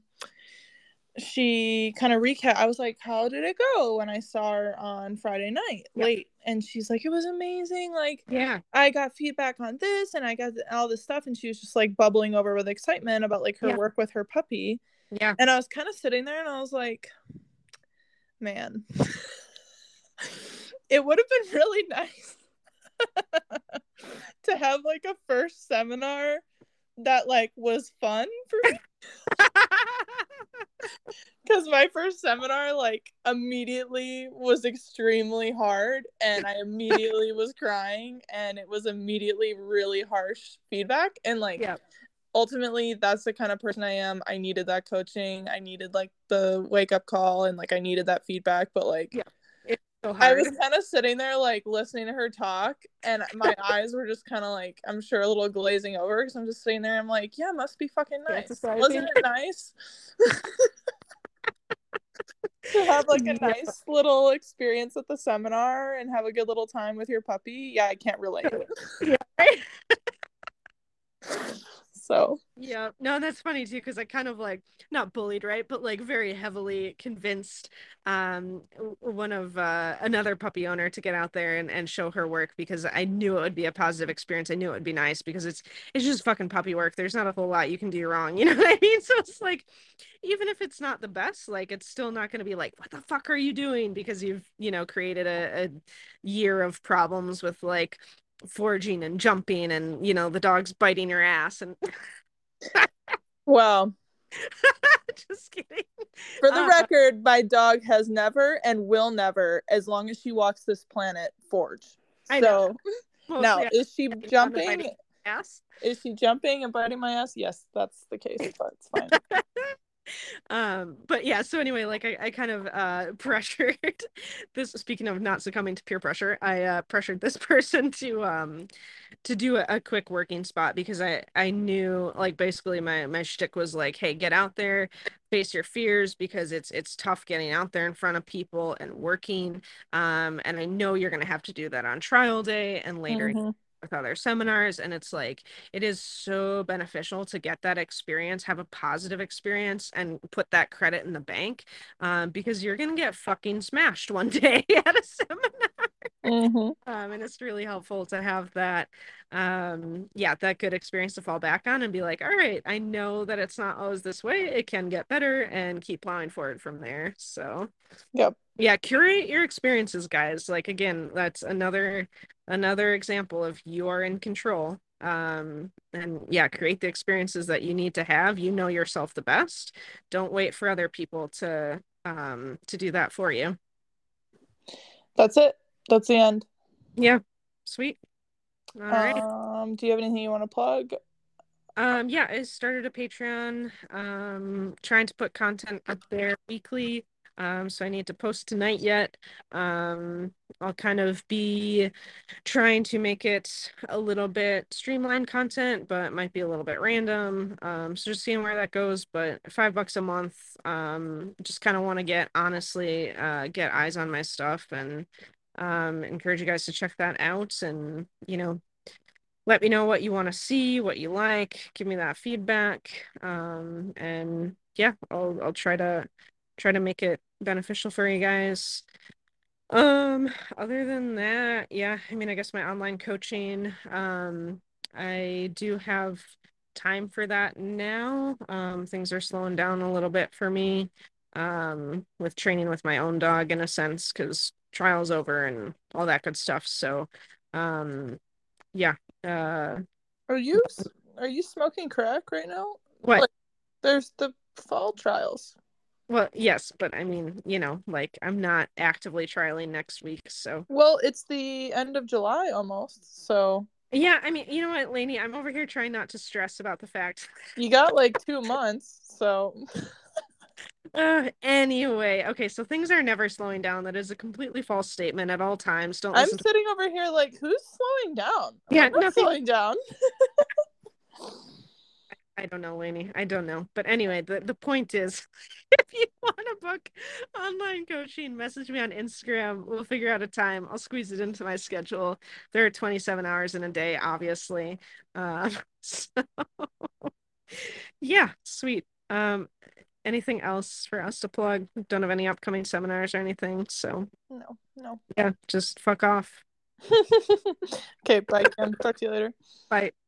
she kind of recap. I was like, "How did it go?" When I saw her on Friday night late, and she's like, "It was amazing. Like, yeah, I got feedback on this, and I got all this stuff," and she was just like bubbling over with excitement about like her work with her puppy. Yeah, and I was kind of sitting there, and I was like, "Man, it would have been really nice to have like a first seminar that like was fun for me." Because my first seminar like immediately was extremely hard, and I immediately was crying, and it was immediately really harsh feedback, and like ultimately that's the kind of person I am. I needed that coaching, I needed like the wake up call, and like I needed that feedback, but like it's so hard. I was kind of sitting there like listening to her talk, and my eyes were just kind of like, I'm sure, a little glazing over, because I'm just sitting there, I'm like, yeah, must be fucking nice. Wasn't it nice to have like a nice little experience at the seminar and have a good little time with your puppy? Yeah, I can't relate. So yeah, no, that's funny too, because I kind of like not bullied, right, but like very heavily convinced one of another puppy owner to get out there and show her work, because I knew it would be a positive experience. I knew it would be nice, because it's just fucking puppy work. There's not a whole lot you can do wrong, you know what I mean? So it's like, even if it's not the best, like it's still not going to be like, what the fuck are you doing, because you've, you know, created a year of problems with like foraging and jumping, and you know the dog's biting your ass and well, just kidding. For the record, my dog has never and will never, as long as she walks this planet, forge. So now, is she jumping? Ass? Is she jumping and biting my ass? Yes, that's the case, but it's fine. But yeah, so anyway, like I kind of pressured this, speaking of not succumbing to peer pressure, I pressured this person to do a quick working spot, because I knew like basically my shtick was like, hey, get out there, face your fears, because it's tough getting out there in front of people and working, and I know you're gonna have to do that on trial day and later with other seminars, and it's like it is so beneficial to get that experience, have a positive experience, and put that credit in the bank, because you're gonna get fucking smashed one day at a seminar. And it's really helpful to have that that good experience to fall back on and be like, all right, I know that it's not always this way, it can get better, and keep plowing forward from there. So yeah, curate your experiences, guys. Like again, that's another example of you are in control. And yeah, create the experiences that you need to have. You know yourself the best. Don't wait for other people to do that for you. That's it. That's the end. Yeah. Sweet. All right. Do you have anything you want to plug? Yeah, I started a Patreon, trying to put content up there weekly. So I need to post tonight yet. I'll kind of be trying to make it a little bit streamlined content, but it might be a little bit random. So just seeing where that goes. But $5 a month. Just kind of want to honestly, get eyes on my stuff and encourage you guys to check that out and, let me know what you want to see, what you like, give me that feedback. And yeah, I'll try to make it beneficial for you guys. Other than that, yeah, I mean, I guess my online coaching, I do have time for that now. Things are slowing down a little bit for me, with training with my own dog in a sense, because trial's over and all that good stuff. So, um, yeah. Uh, Are you are you smoking crack right now? what? Like, there's the fall trials. Well, yes, but I mean, like I'm not actively trialing next week, so. Well, it's the end of July almost, so Yeah, I mean, you know what, Lainey, I'm over here trying not to stress about the fact. you got like 2 months. So Anyway, okay, so things are never slowing down. That is a completely false statement at all times. Don't I'm listen to. sitting over here like, who's slowing down? Yeah, I'm not nothing. slowing down. I don't know, Lainey. I don't know. But anyway, the point is, if you want to book online coaching, message me on Instagram. We'll figure out a time. I'll squeeze it into my schedule. There are 27 hours in a day, obviously. So yeah, sweet. Anything else for us to plug? Don't have any upcoming seminars or anything. So No, no. yeah, just fuck off. Okay, bye, Kim. Talk to you later. Bye.